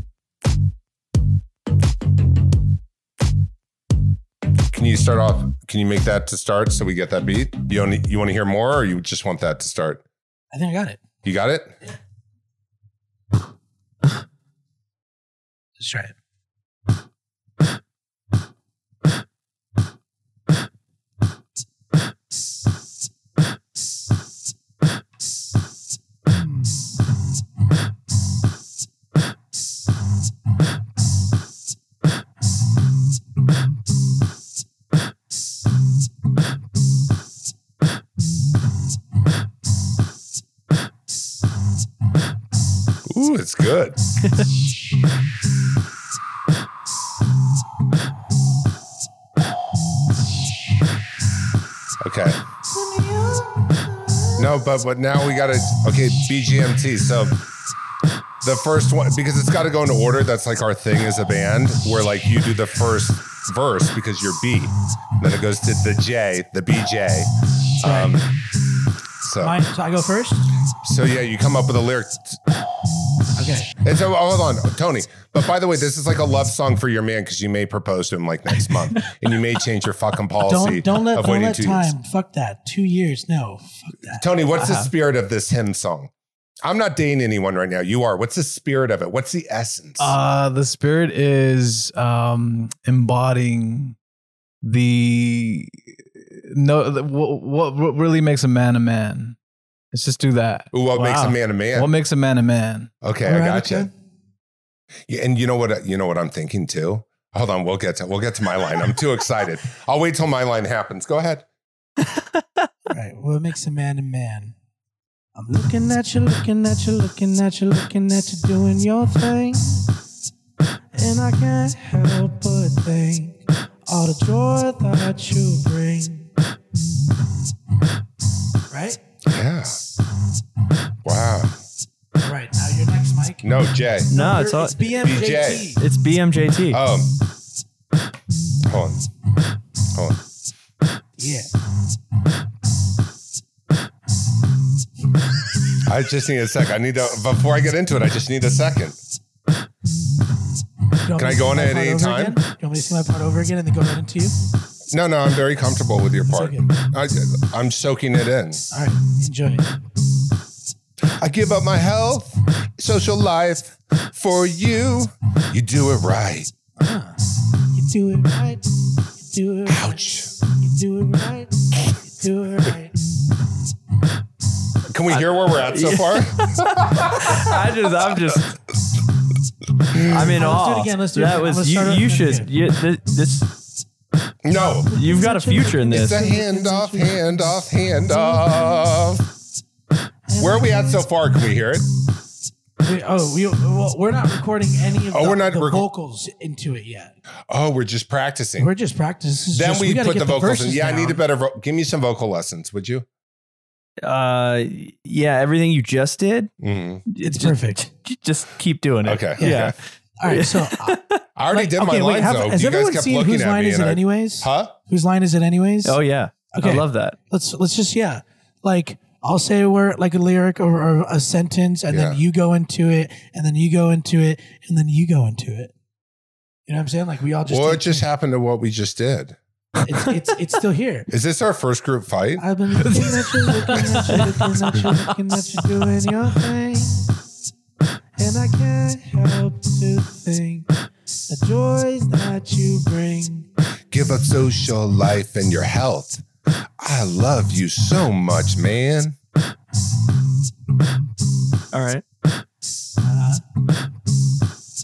Can you start off? Can you make that to start so we get that beat? You only you want to hear more, or you just want that to start? I think I got it. You got it? Let's try it. Ooh, it's good. Okay. No, but but now we gotta okay, B G M T. So the first one, because it's got to go into order. That's like our thing as a band, where like you do the first verse because you're B, then it goes to the J, the B J. Um, so Mine, so I go first? so yeah, you come up with a lyric. Okay. And so, hold on, Tony. But by the way, this is like a love song for your man because you may propose to him like next month, and you may change your fucking policy. Don't don't let of don't waiting let two time. years. Fuck that. Two years. No. Fuck that. Tony, what's the Uh-huh. spirit of this hymn song? I'm not dating anyone right now. You are. What's the spirit of it? What's the essence? Uh, the spirit is um, embodying the no. The, what, what what really makes a man a man? Let's just do that. Ooh, what makes a wow. man a man? What makes a man a man? Okay, I got you. Erotica? Yeah, and you know what? You know what I'm thinking too. Hold on, we'll get to we'll get to my line. I'm too excited. I'll wait till my line happens. Go ahead. All right. What makes a man a man? I'm looking at you, looking at you, looking at you, looking at you doing your thing. And I can't help but think all the joy that you bring. Right? Yeah. Wow. All right. Now you're next, Mike. No, Jay. No, it's all, It's B M J T. B J. it's B M J T. Um. Hold on. Hold on. Yeah. I just need a sec. I need to before I get into it. I just need a second. You want Can me I to go sing on my it at part any over time? again? You want me to sing my part over again and then go right into you? No, no, I'm very comfortable with your It's part. okay. I, I'm soaking it in. All right. Enjoy it. I give up my health, social life for you. You do it right. Uh, you do it right. You do it right. Ouch. You do it right. You do it right. Can we hear where we're at so far? I just, I'm just, I'm in Let's do awe. it again, let's do it that again. I'm was gonna you. start You over should. again. You, this, this, No. you've got a future in It's this. a handoff, handoff, handoff. Where are we at so far? Can we hear it? We, oh, we, well, we're not recording any of Oh, the, we're not the rec- vocals into it yet. Oh, we're just practicing. We're just practicing. This is Then just, we, gotta put get the vocals in. verses Yeah, I need a down. better. Vo- Give me some vocal lessons, would you? Uh, yeah, everything you just did. Mm-hmm. It's just- perfect. j- Just keep doing it. Okay. Yeah. okay. All right. So, uh, I already like, did okay, my wait, lines have- though. has You guys everyone kept seen looking whose at line me, is and it I, anyways? huh? Whose line is it anyways? Oh yeah. Okay. I love that. Let's let's just yeah, like I'll say a word like a lyric or, or a sentence, and then Yeah. you go into it, and then you go into it, and then you go into it. You know what I'm saying? Like we all just. What take just turns. happened to what we just did? It's, it's it's still here. Is this our first group fight? I've been looking at you, looking at you, looking at you, looking at you doing your thing, and I can't help to think the joys that you bring. Give up social life and your health. I love you so much, man. All right.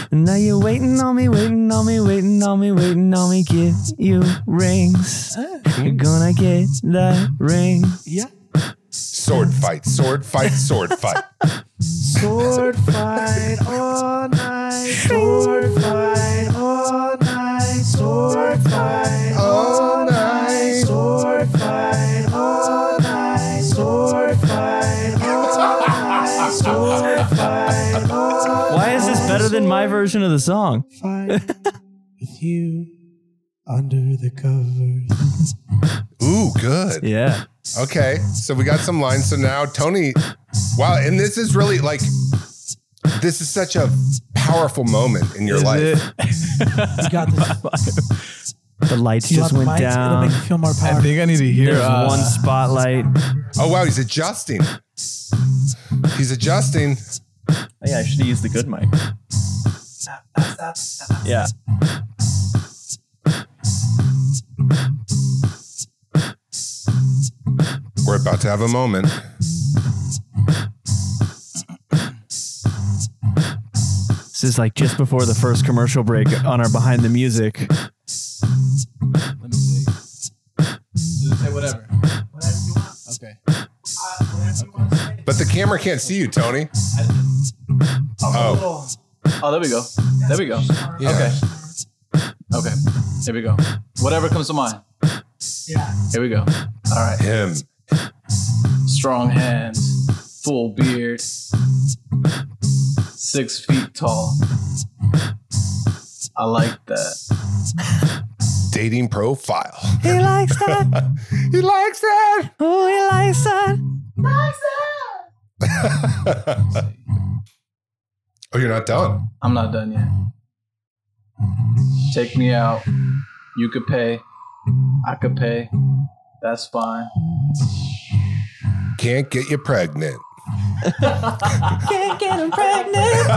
Now you're waiting on me, waiting on me, waiting on me, waiting on me. Give you rings. You're gonna get that ring. Yeah. Sword fight, sword fight, sword fight. Sword fight all night. Sword fight all night. Sword fight all night. Sword fight all night. Sword fight all night. Sword fight all Why is this better than my version of the song? fight with you under the covers. Ooh, good. Yeah. Okay, so we got some lines. So now Tony, wow, and this is really like, this is such a powerful moment in your Is life. it? You got this. The lights You just want the went mics? It'll down. make you feel more I powerful. think I need to hear There's uh, one spotlight. Oh, wow, he's adjusting. He's adjusting. Oh, yeah, I should have used the good mic. Yeah. We're about to have a moment. This is like just before the first commercial break on our Behind the Music. Let me see. Just say whatever. Okay. But the camera can't see you, Tony. Oh, Oh, there we go. There we go. yeah. Okay. Okay. Here we go. Whatever comes to mind. Yeah. Here we go. All right. Him. Strong hands, full beard, six feet tall. I like that. Dating profile. He likes that. He likes that. Oh, he likes that. Oh, you're not done. I'm not done yet. Take me out. You could pay. I could pay. That's fine. Can't get you pregnant. Can't get him pregnant.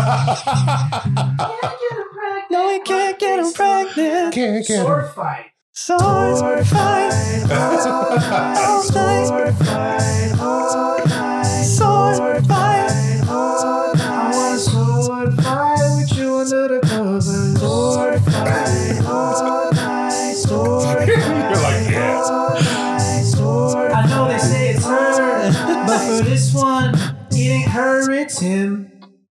No, he can't get him pregnant. Can't get Sword her. fight. Sword fight. All night. Sword fight all night. Sword fight. all night. I want a sword fight with you under the covers. Sword fight all night. Sword fight You're like, yeah. all night. Sword. I know they say it's her, but for this one, it ain't her, it's him.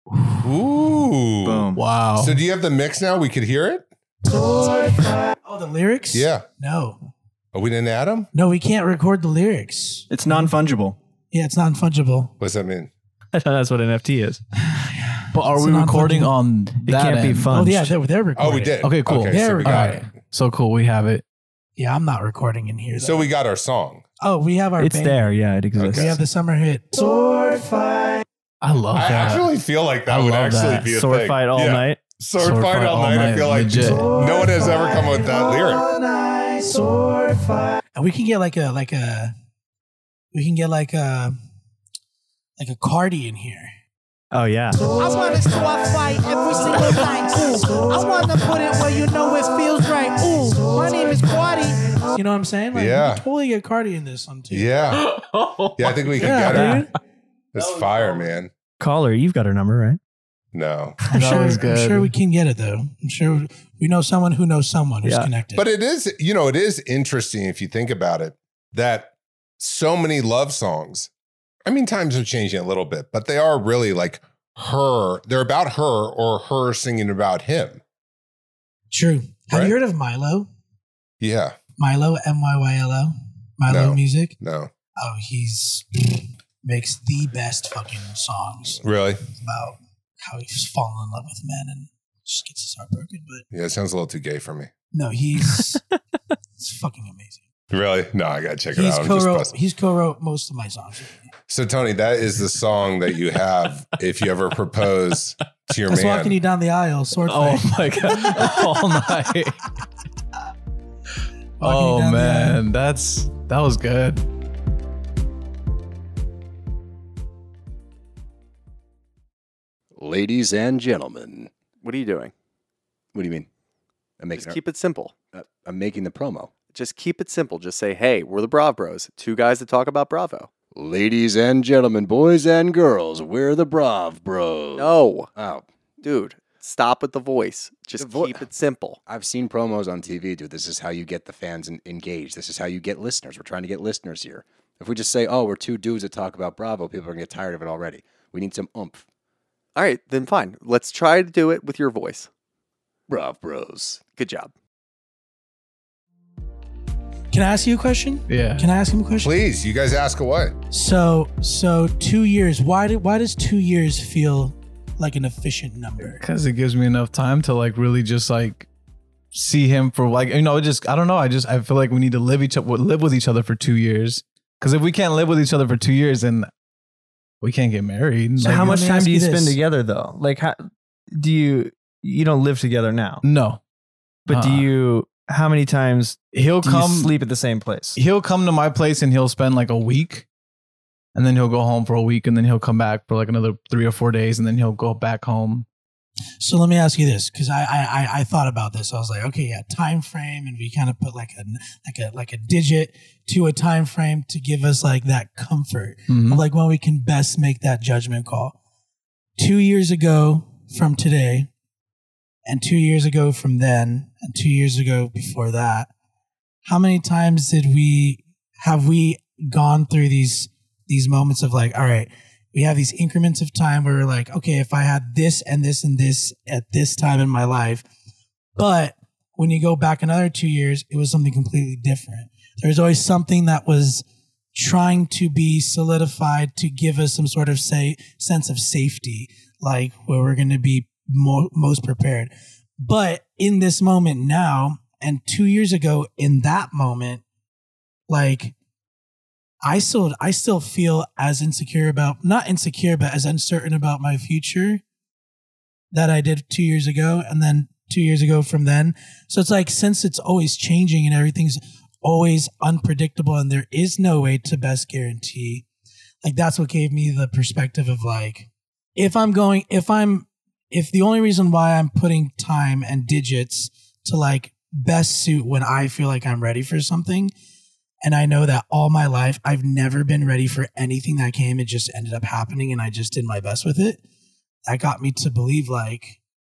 Ooh. Boom. Wow. So do you have the mix now? We could hear it? Sword fight. Oh, the lyrics? Yeah. No. Oh, we didn't add them? No, we can't record the lyrics. It's non-fungible. Yeah, it's non-fungible. What does that mean? That's what an N F T is. But are It's we not recording fungible. on It that can't be end? fun. Oh, yeah, they're, they're recording. Oh, we did. Okay, cool. Okay, There so we we go. All got right. it. So cool. We have it. Yeah, I'm not recording in here. Though. So we got our song. oh, we have our It's band. there. Yeah, it exists. We have the summer hit. Sword fight. I love I that. actually feel like that I would love actually that. be a Sword thing. fight all Yeah. night. Sword, Sword fight, fight all all night. I night, feel like legit. no one has ever come up with that lyric. All night, sword fight. And we can get like a like a we can get like a like a Cardi in here. Oh yeah. I want to sword fight every single night. Ooh, I want to put it where you know it feels right. Ooh, my name is Cardi. You know what I'm saying? Like, Yeah. we can totally get Cardi in this one too. Yeah. Yeah, I think we can Yeah, get her. dude. This fire, man. Caller, you've got her number, right? No. I'm That sure. was I'm good. sure we can get it though. I'm sure we know someone who knows someone who's Yeah. connected. But it is, you know, it is interesting if you think about it that so many love songs, I mean, times are changing a little bit, but they are really like her. They're about her or her singing about him. True. Have Right? you heard of Milo? Yeah. Milo, M Y Y L O. Milo No. Music. No. Oh, he's makes the best fucking songs Really? about how he's fallen in love with men and just gets his heart broken. But Yeah, it sounds a little too gay for me. no, he's it's fucking amazing. Really? No, I gotta check it He's out. I'm just co-wrote busting. he's co-wrote most of my songs. with me. So Tony, that is the song that you have if you ever propose to your That's man. walking you down the aisle, sword Oh fight. my god! All night. Walking you Oh down the aisle. man, that's that was good. Ladies and gentlemen, What are you doing? what do you mean? I'm making. Just a- keep it simple. uh, I'm making the promo. Just keep it simple. Just say, hey, we're the Brav Bros, two guys that talk about Bravo. Ladies and gentlemen, boys and girls, we're the Brav Bros. No, Oh, dude, Stop with the voice. Just The vo- keep it simple. I've seen promos on T V, dude. This is how you get the fans en- engaged. This is how you get listeners. We're trying to get listeners here. If we just say, oh, we're two dudes that talk about Bravo, people are going to get tired of it already. We need some oomph. All right, then fine. Let's try to do it with your voice. Brav Bros. Good job. Can I ask you a question? Yeah. Can I ask him a question? Please, you guys ask away. So, so two years. Why did why does two years feel like an efficient number? Because it gives me enough time to like really just like see him for like, you know, it just, I don't know. I just, I feel like we need to live each other, live with each other for two years. Because if we can't live with each other for two years, then we can't get married. So Like, how much let me time ask do you you this. spend together though? Like, how do you, you don't live together now, No. but do Uh-uh. you, how many times He'll do come you sleep at the same place? He'll come to my place and he'll spend like a week. And then he'll go home for a week. And then he'll come back for like another three or four days. And then he'll go back home. So let me ask you this, because I, I I I thought about this. I was like, okay, yeah, time frame, and we kind of put like a like a like a digit to a time frame to give us like that comfort Mhm. of like when we can best make that judgment call. Two years ago from today, and two years ago from then, and two years ago before that, how many times did we have we gone through these these moments of like, all right, we have these increments of time where we're like, okay, if I had this and this and this at this time in my life, but when you go back another two years, it was something completely different. There's always something that was trying to be solidified to give us some sort of say sense of safety, like where we're going to be mo- most prepared. But in this moment now, and two years ago in that moment, like, I still I still feel as insecure about, not insecure, but as uncertain about my future that I did two years ago, and then two years ago from then. So it's like, since it's always changing and everything's always unpredictable and there is no way to best guarantee, like that's what gave me the perspective of like, if I'm going, if I'm, if the only reason why I'm putting time and digits to like best suit when I feel like I'm ready for something, and I know that all my life, I've never been ready for anything that came. It just ended up happening and I just did my best with it. That got me to believe like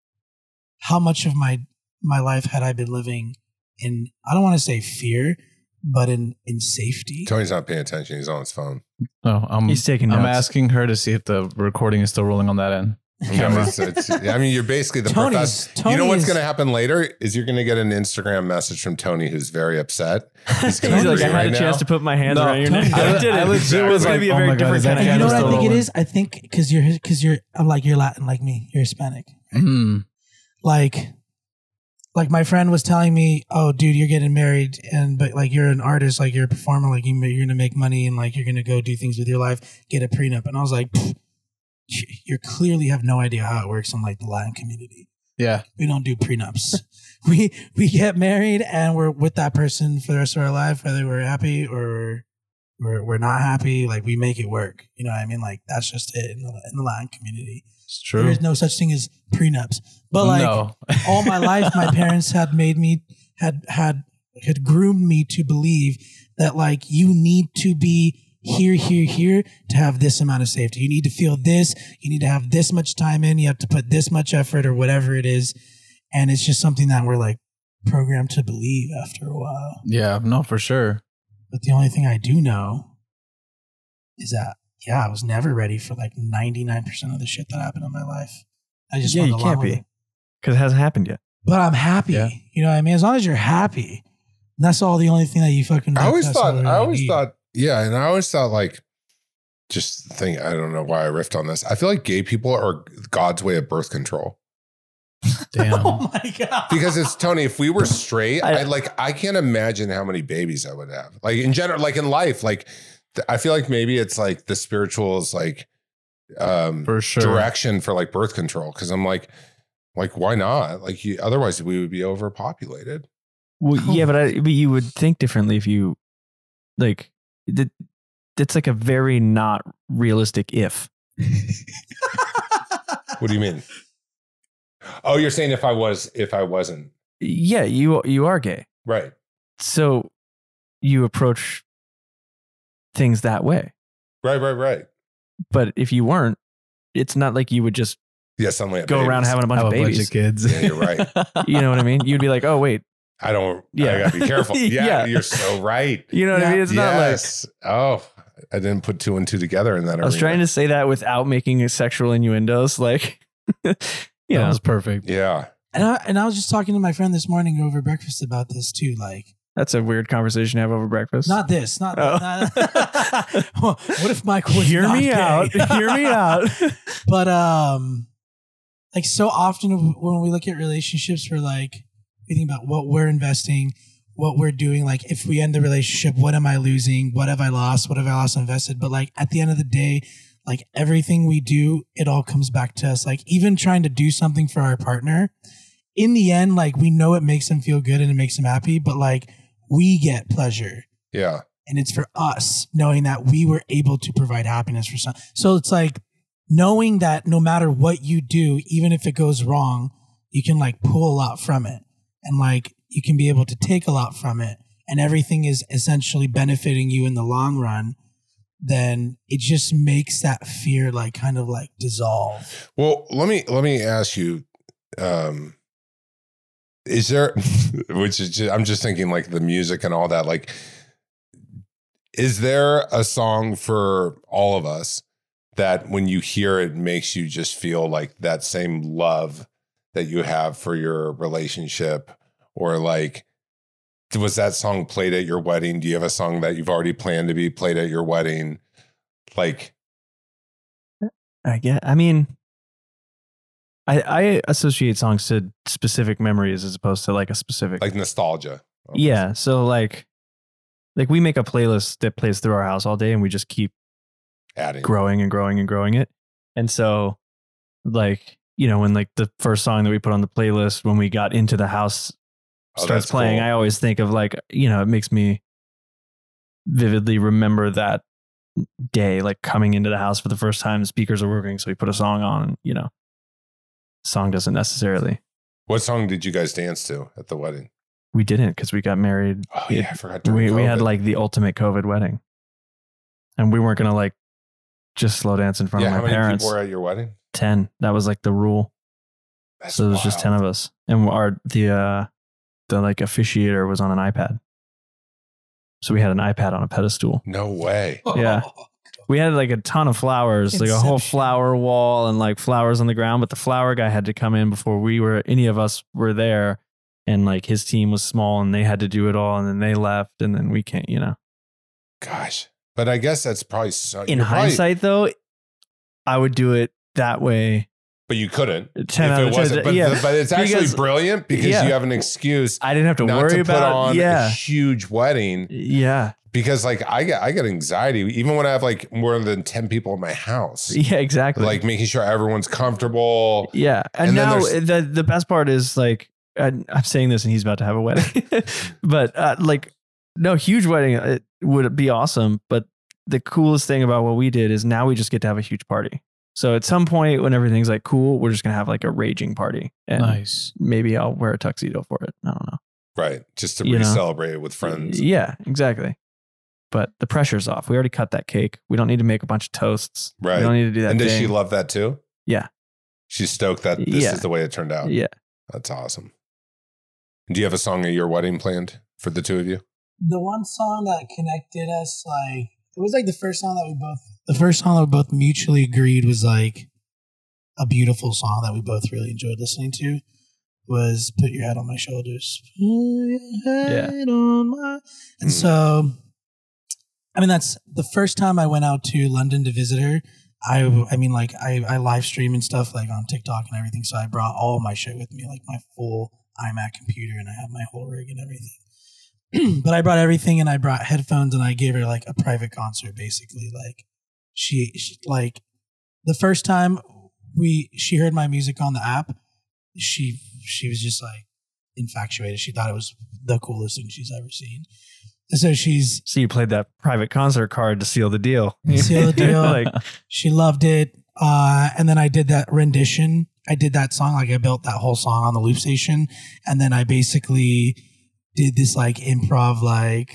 how much of my, my life had I been living in, I don't want to say fear, but in, in safety. Tony's not paying attention. He's on his phone. No, I'm, He's taking I'm notes. asking her to see if the recording is still rolling on that end. No, it's- it's- I mean, you're basically the Tony's- professor. You know what's Tony's- going to happen later is you're going to get an Instagram message from Tony who's very upset. He's going He's to like, I agree had right a now. chance to put my hands No, around your neck. Tony- I I- did I it. legit It's was gonna like, be a oh very my God, different is that kind of And you know camera what I still think it rolling? is? I think because you're because you're I'm like you're Latin like me. You're Hispanic. Mm. Like, like my friend was telling me, "Oh, dude, you're getting married, and but like you're an artist, like you're a performer, like you, you're gonna make money, and like you're gonna go do things with your life, get a prenup." And I was like, "Pfft, "You clearly have no idea how it works in like the Latin community. Yeah. We don't do prenups. we we get married, and we're with that person for the rest of our life, whether we're happy or we're we're not happy. Like we make it work. You know what I mean? Like that's just it in the, in the Latin community. It's true. There is no such thing as prenups. But like No. all my life, my parents had made me had had had groomed me to believe that like you need to be here, here, here to have this amount of safety. You need to feel this. You need to have this much time in. You have to put this much effort or whatever it is. And it's just something that we're like programmed to believe after a while. Yeah, no, for sure. But the only thing I do know is that, yeah, I was never ready for like ninety-nine percent of the shit that happened in my life. I just Yeah, went you along can't with be. it. Because it hasn't happened yet. But I'm happy. Yeah. You know what I mean? As long as you're happy, that's all the only thing that you fucking. I always that's all thought, you I really always need. thought, yeah. And I always thought like, just think, I don't know why I riffed on this. I feel like gay people are God's way of birth control. Damn. Oh my god! Because it's Tony, if we were straight, I- I, like I can't imagine how many babies I would have. Like in general, like in life, like th- I feel like maybe it's like the spiritual is like um For sure. direction for like birth control. Cause I'm like, like, why not? Like you, otherwise we would be overpopulated. Well, yeah, but I, but you would think differently if you like that. That's like a very not realistic if. What do you mean? Oh, you're saying if I was, if I wasn't. Yeah, you you are gay, Right. so you approach things that way. Right, right, right. But if you weren't, it's not like you would just Yeah, suddenly have go around babies. having a bunch Have of a bunch babies. of kids. Yeah, you're right. You know what I mean? You'd be like, oh wait, I don't. Yeah. I gotta be careful. Yeah, Yeah. you're so right. you know what I Yeah. mean? It's not like yes. Oh, I didn't put two and two together in that. I was trying to say that without making sexual innuendos. Like, you That know, was perfect. Yeah. And I, and I was just talking to my friend this morning over breakfast about this too. Like, that's a weird conversation to have over breakfast. not this, not, Oh. not Well, what if Michael was Hear not me gay? out. Hear me out. But um, like so often when we look at relationships, we're like, we think about what we're investing, what we're doing. Like, if we end the relationship, what am I losing? What have I lost? What have I lost invested? But like at the end of the day, like everything we do, it all comes back to us. Like even trying to do something for our partner, in the end, like we know it makes them feel good and it makes them happy, but like we get pleasure. Yeah. And it's for us knowing that we were able to provide happiness for some. So it's like knowing that no matter what you do, even if it goes wrong, you can like pull a lot from it. And like you can be able to take a lot from it. And everything is essentially benefiting you in the long run. Then it just makes that fear like kind of like dissolve. Well, let me let me ask you. Um, is there, which is just, I'm just thinking like the music and all that. Like, is there a song for all of us that when you hear it makes you just feel like that same love that you have for your relationship? Or like, was that song played at your wedding? Do you have a song that you've already planned to be played at your wedding? Like, I get. I mean, I I associate songs to specific memories as opposed to like a specific like nostalgia. almost. Yeah. So like, like we make a playlist that plays through our house all day, and we just keep Adding. growing and growing and growing it. And so, like, you know, when like the first song that we put on the playlist when we got into the house Oh, starts that's playing, cool. I always think of like, you know, it makes me vividly remember that day, like coming into the house for the first time. The speakers are working, so we put a song on. You know, song doesn't necessarily. What song did you guys dance to at the wedding? We didn't because we got married. Oh It- yeah, I forgot. during we we had COVID. like the ultimate COVID wedding, and we weren't gonna like just slow dance in front yeah. of How my many parents. people were at your wedding? ten. That was like the rule. That's So there was just ten wild. of us, and our the uh the like officiator was on an iPad. So we had an iPad on a pedestal. No way. Yeah. We had like a ton of flowers, like a whole Inception. flower wall and like flowers on the ground. But the flower guy had to come in before we were, any of us were there. And like his team was small and they had to do it all. And then they left. And then we can't, you know. Gosh. But I guess that's probably so. In you're probably- hindsight, though, I would do it that way. but you couldn't. ten if out it of ten. wasn't. But, Yeah. but it's actually Because- brilliant because yeah. you have an excuse I didn't have to not worry to about put on yeah. a huge wedding. Yeah. Because like I get I get anxiety even when I have like more than ten people in my house. Yeah, exactly. Like making sure everyone's comfortable. Yeah, and, And then now there's- the the best part is like and I'm saying this, and he's about to have a wedding, but uh, like no huge wedding, it would be awesome. But the coolest thing about what we did is now we just get to have a huge party. So at some point when everything's like cool, we're just gonna have like a raging party, and Nice. maybe I'll wear a tuxedo for it. I don't know. Right. Just to You know? re-celebrate it with friends. Yeah, exactly. But the pressure's off. We already cut that cake. We don't need to make a bunch of toasts. Right. We don't need to do that. And does thing. she love that too? Yeah. She's stoked that this Yeah. is the way it turned out. Yeah. That's awesome. Do you have a song at your wedding planned for the two of you? The one song that connected us, like it was like the first song that we both, the first song that we both mutually agreed was like a beautiful song that we both really enjoyed listening to. Was "Put Your Head on My Shoulders." Put your head on my. And Mm. so, I mean, that's the first time I went out to London to visit her. I, I mean, like I, I live stream and stuff like on TikTok and everything. So I brought all my shit with me, like my full iMac computer, and I have my whole rig and everything. But I brought everything, and I brought headphones, and I gave her like a private concert, basically. Like she, she like the first time we she heard my music on the app, she she was just like infatuated. She thought it was the coolest thing she's ever seen. And so she's So you played that private concert card to seal the deal. seal the deal. Like, She loved it. Uh, and then I did that rendition. I did that song. Like I built that whole song on the loop station. And then I basically did this like improv, like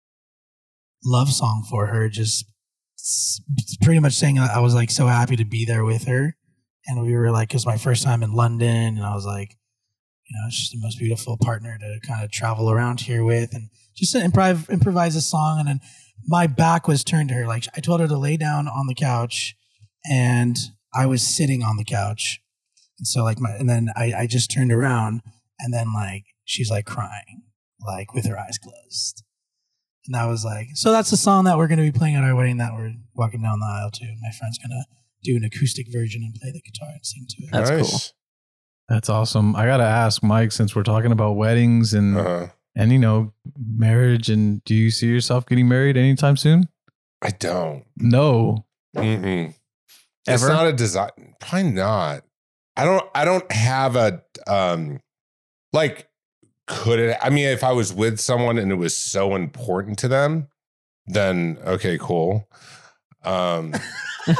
love song for her. Just s- pretty much saying I was like so happy to be there with her And we were like, it was my first time in London. And I was like, you know, it's just the most beautiful partner to kind of travel around here with and just to improv, improvise a song. And then my back was turned to her. Like I told her to lay down on the couch and I was sitting on the couch. And so like my, and then I, I just turned around and then like, she's like crying, like with her eyes closed. And I was like, so that's the song that we're going to be playing at our wedding that we're walking down the aisle to. My friend's going to do an acoustic version and play the guitar and sing to it. That's Nice. cool. That's awesome. I gotta ask Mike, since we're talking about weddings and Uh-huh. and you know marriage, and do you see yourself getting married anytime soon? I don't. No. Mm-mm. It's Ever? not a design. Probably not. I don't. I don't have a um. Like, could it? I mean, if I was with someone and it was so important to them, then okay, cool. Um, like,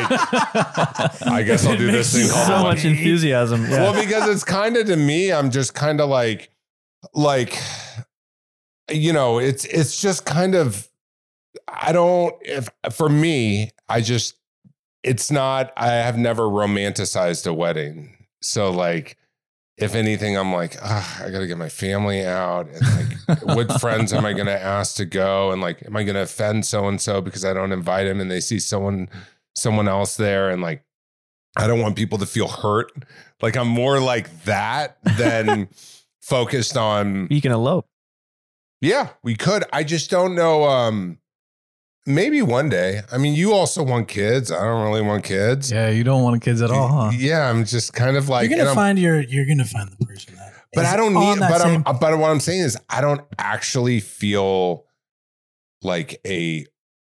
I guess I'll do this thing called So a much wedding. enthusiasm. Yeah. Well, because it's kind of to me, I'm just kind of like, like, you know, it's it's just kind of, I don't. If for me, I just, it's not. I have never romanticized a wedding, so like. If anything, I'm like, ah, I got to get my family out. And like, what friends am I going to ask to go? And like, am I going to offend so-and-so because I don't invite him and they see someone, someone else there? And like, I don't want people to feel hurt. Like I'm more like that than focused on. You can elope. Yeah, we could. I just don't know. Um, maybe one day. I mean, you also want kids. I don't really want kids. Yeah, you don't want kids at all, huh? Yeah, I'm just kind of like, you're and gonna I'm- find your you're gonna find the person that But is I don't on need. that But same- I'm. But what I'm saying is, I don't actually feel like a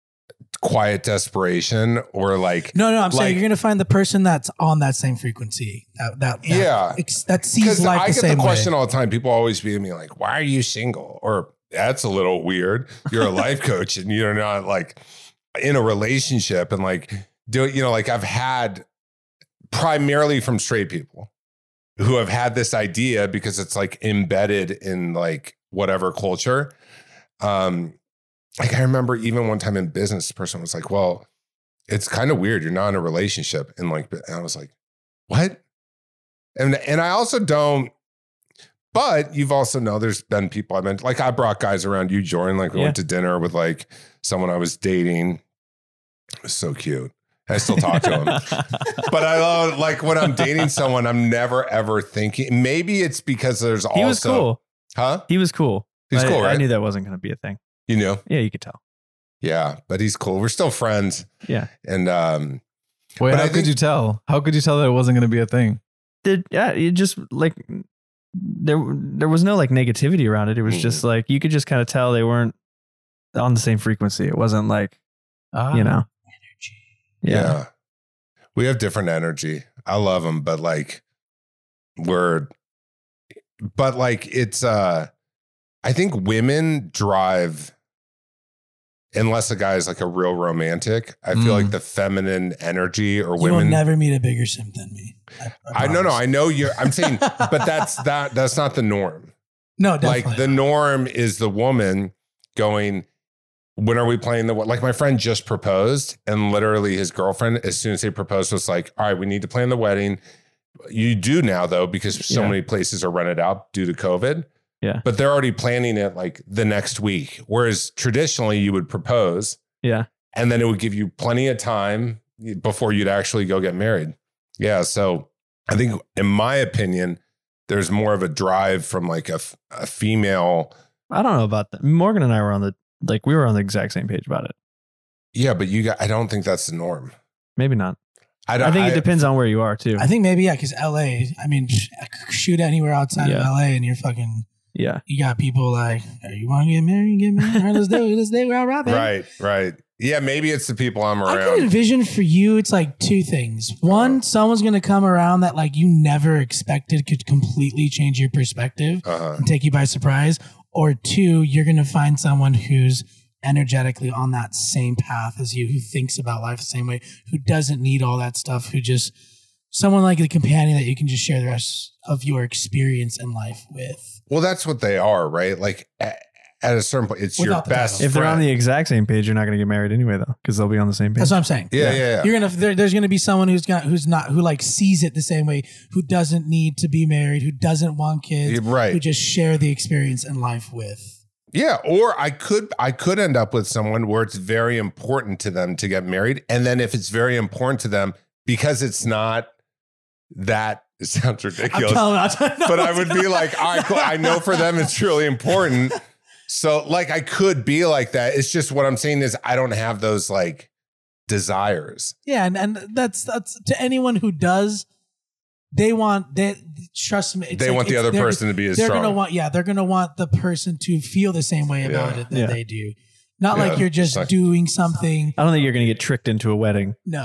quiet desperation or like. No, no, I'm saying like- you're gonna find the person that's on that same frequency. That that, that Yeah. ex, that sees Because life I the get same the question way. all the time. People always be me like, "Why are you single?" Or that's a little weird. You're a life coach and you're not like in a relationship and like do it. You know, like I've had primarily from straight people who have had this idea because it's like embedded in like whatever culture. Um, like I remember even one time in business, the person was like, "Well, it's kind of weird. You're not in a relationship." And like, and I was like, "What?" And and I also don't. But you've also know there's been people I meant like I brought guys around you, Jordan. Like we Yeah. went to dinner with like someone I was dating. It was so cute. I still talk to him. But I love like when I'm dating someone, I'm never ever thinking. Maybe it's because there's also He was cool. Huh? He was cool. He's I, cool, right? I knew that wasn't going to be a thing. You know? Yeah, you could tell. Yeah, but he's cool. We're still friends. Yeah. And um Wait, But how I could think- you tell? How could you tell that it wasn't going to be a thing? Did yeah, it just like there there was no like negativity around it. It was Mm. just like you could just kind of tell they weren't on the same frequency. It wasn't like, Ah. you know. yeah. Yeah. We have different energy. I love them, but like we're but like it's uh I think women drive unless a guy is like a real romantic. I feel Mm. like the feminine energy or You will women never meet a bigger simp than me. I, I no no, promise. I know you're I'm saying but that's that that's not the norm. no definitely. Like the norm is the woman going, when are we playing the, like my friend just proposed and literally his girlfriend, as soon as they proposed was like, all right, we need to plan the wedding. You do now though, because so Yeah. many places are rented out due to COVID. Yeah. But they're already planning it like the next week. Whereas traditionally you would propose Yeah. and then it would give you plenty of time before you'd actually go get married. Yeah. So I think in my opinion, there's more of a drive from like a, f- a female. I don't know about that. Morgan and I were on the like we were on the exact same page about it. Yeah, but you got, I don't think that's the norm. Maybe not. I, I, don't, think it depends on where you are too. I think maybe yeah, because L A. I mean, shoot anywhere outside of Yeah. L A, and you're fucking. yeah. You got people like, hey, you want to get married? Get married? All right, let's do it. Let's do it. All right, baby. Right, right. Yeah, maybe it's the people I'm I could around. envision for you, it's like two things. One, someone's gonna come around that like you never expected could completely change your perspective Uh-huh. and take you by surprise. Or two, you're gonna find someone who's energetically on that same path as you, who thinks about life the same way, who doesn't need all that stuff, who just someone like the companion that you can just share the rest of your experience in life with. Well, that's what they are, right? Like, eh, at a certain point, it's your Without the best title. If they're on friend. the exact same page, you're not going to get married anyway, though, because they'll be on the same page. That's what I'm saying. Yeah, yeah, yeah. You're gonna there, there's gonna be someone who's got who's not who like sees it the same way, who doesn't need to be married, who doesn't want kids, Yeah, right. who just share the experience in life with. Yeah, or I could I could end up with someone where it's very important to them to get married, and then if it's very important to them because it's not that, it sounds ridiculous, I'm telling, I'm telling, but I would be like, all right, cool. I know for them it's really important, so like I could be like that. It's just what I'm saying is I don't have those like desires. Yeah, and, and that's that's to anyone who does. They want they trust me. It's They like- want the it's- other they're- person to be as They're strong. gonna want yeah. They're gonna want the person to feel the same way about Yeah. it that Yeah. they do. Not Yeah. like you're just Like- doing something. I don't think you're going to get tricked into a wedding. No,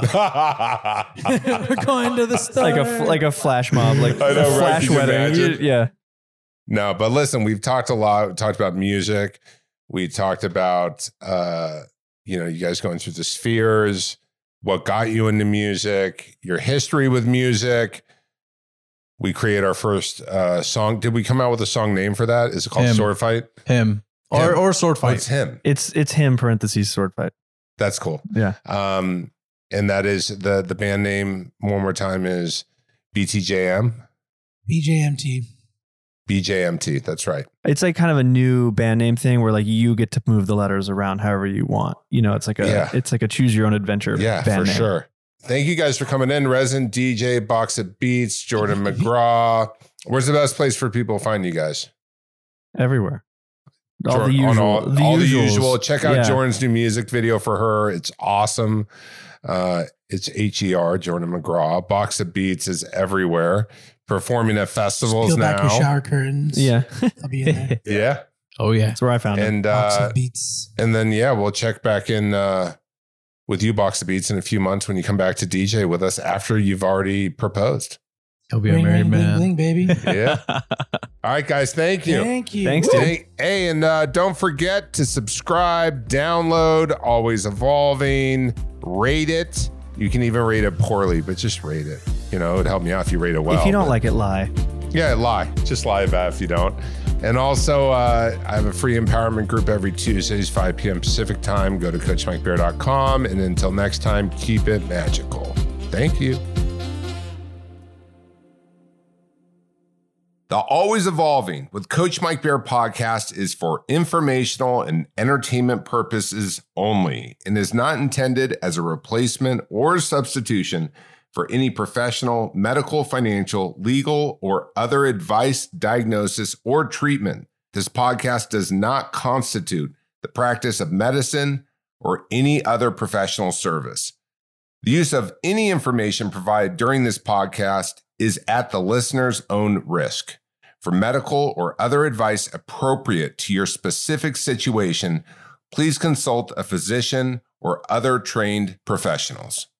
we're going to the store. Like a like a flash mob, like I know, a right? flash Could you wedding. imagine? Yeah. No, but listen, we've talked a lot. We talked about music. We talked about, uh, you know, you guys going through the spheres, what got you into music, your history with music. We create our first uh, song. Did we come out with a song name for that? Is it called Him. Sword Fight? Him. Or Him. or sword Oh, fight. it's him. It's it's him parentheses sword fight. That's cool. Yeah. Um, and that is the the band name. One more time is B T J M. B J M T. B J M T. That's right. It's like kind of a new band name thing where like you get to move the letters around however you want. You know, it's like a Yeah. it's like a choose your own adventure. Yeah, band for name. sure. Thank you guys for coming in. Resin, D J, Box of Beats, Jordan McGraw. Where's the best place for people to find you guys? Everywhere. All Jordan- the on usual. all, the all the usuals. usual. Check out Yeah. Jordan's new music video for her. It's awesome. Uh, it's H E R, Jordan McGraw. Box of Beats is everywhere. Performing at festivals Peel back your now. shower curtains. Yeah. I'll be in there. Yeah. Oh yeah. That's where I found it. And Box uh, of beats. and then yeah, we'll check back in uh, with you, Box of Beats, in a few months when you come back to D J with us after you've already proposed. He'll be a Ring, married ring, bling, man. bling, baby. Yeah. All right, guys. Thank you. Thank you. Thanks, Woo. dude. Hey, hey, and uh, don't forget to subscribe, download, always evolving, rate it. You can even rate it poorly, but just rate it. You know, it would help me out if you rate it well. if you don't but- like it, lie. Yeah, lie. Just lie about it if you don't. And also, uh, I have a free empowerment group every Tuesdays, five p.m. Pacific time. Go to coach mike bear dot com. And until next time, keep it magical. Thank you. The Always Evolving with Coach Mike Bear podcast is for informational and entertainment purposes only and is not intended as a replacement or substitution for any professional, medical, financial, legal, or other advice, diagnosis, or treatment. This podcast does not constitute the practice of medicine or any other professional service. The use of any information provided during this podcast is at the listener's own risk. For medical or other advice appropriate to your specific situation, please consult a physician or other trained professionals.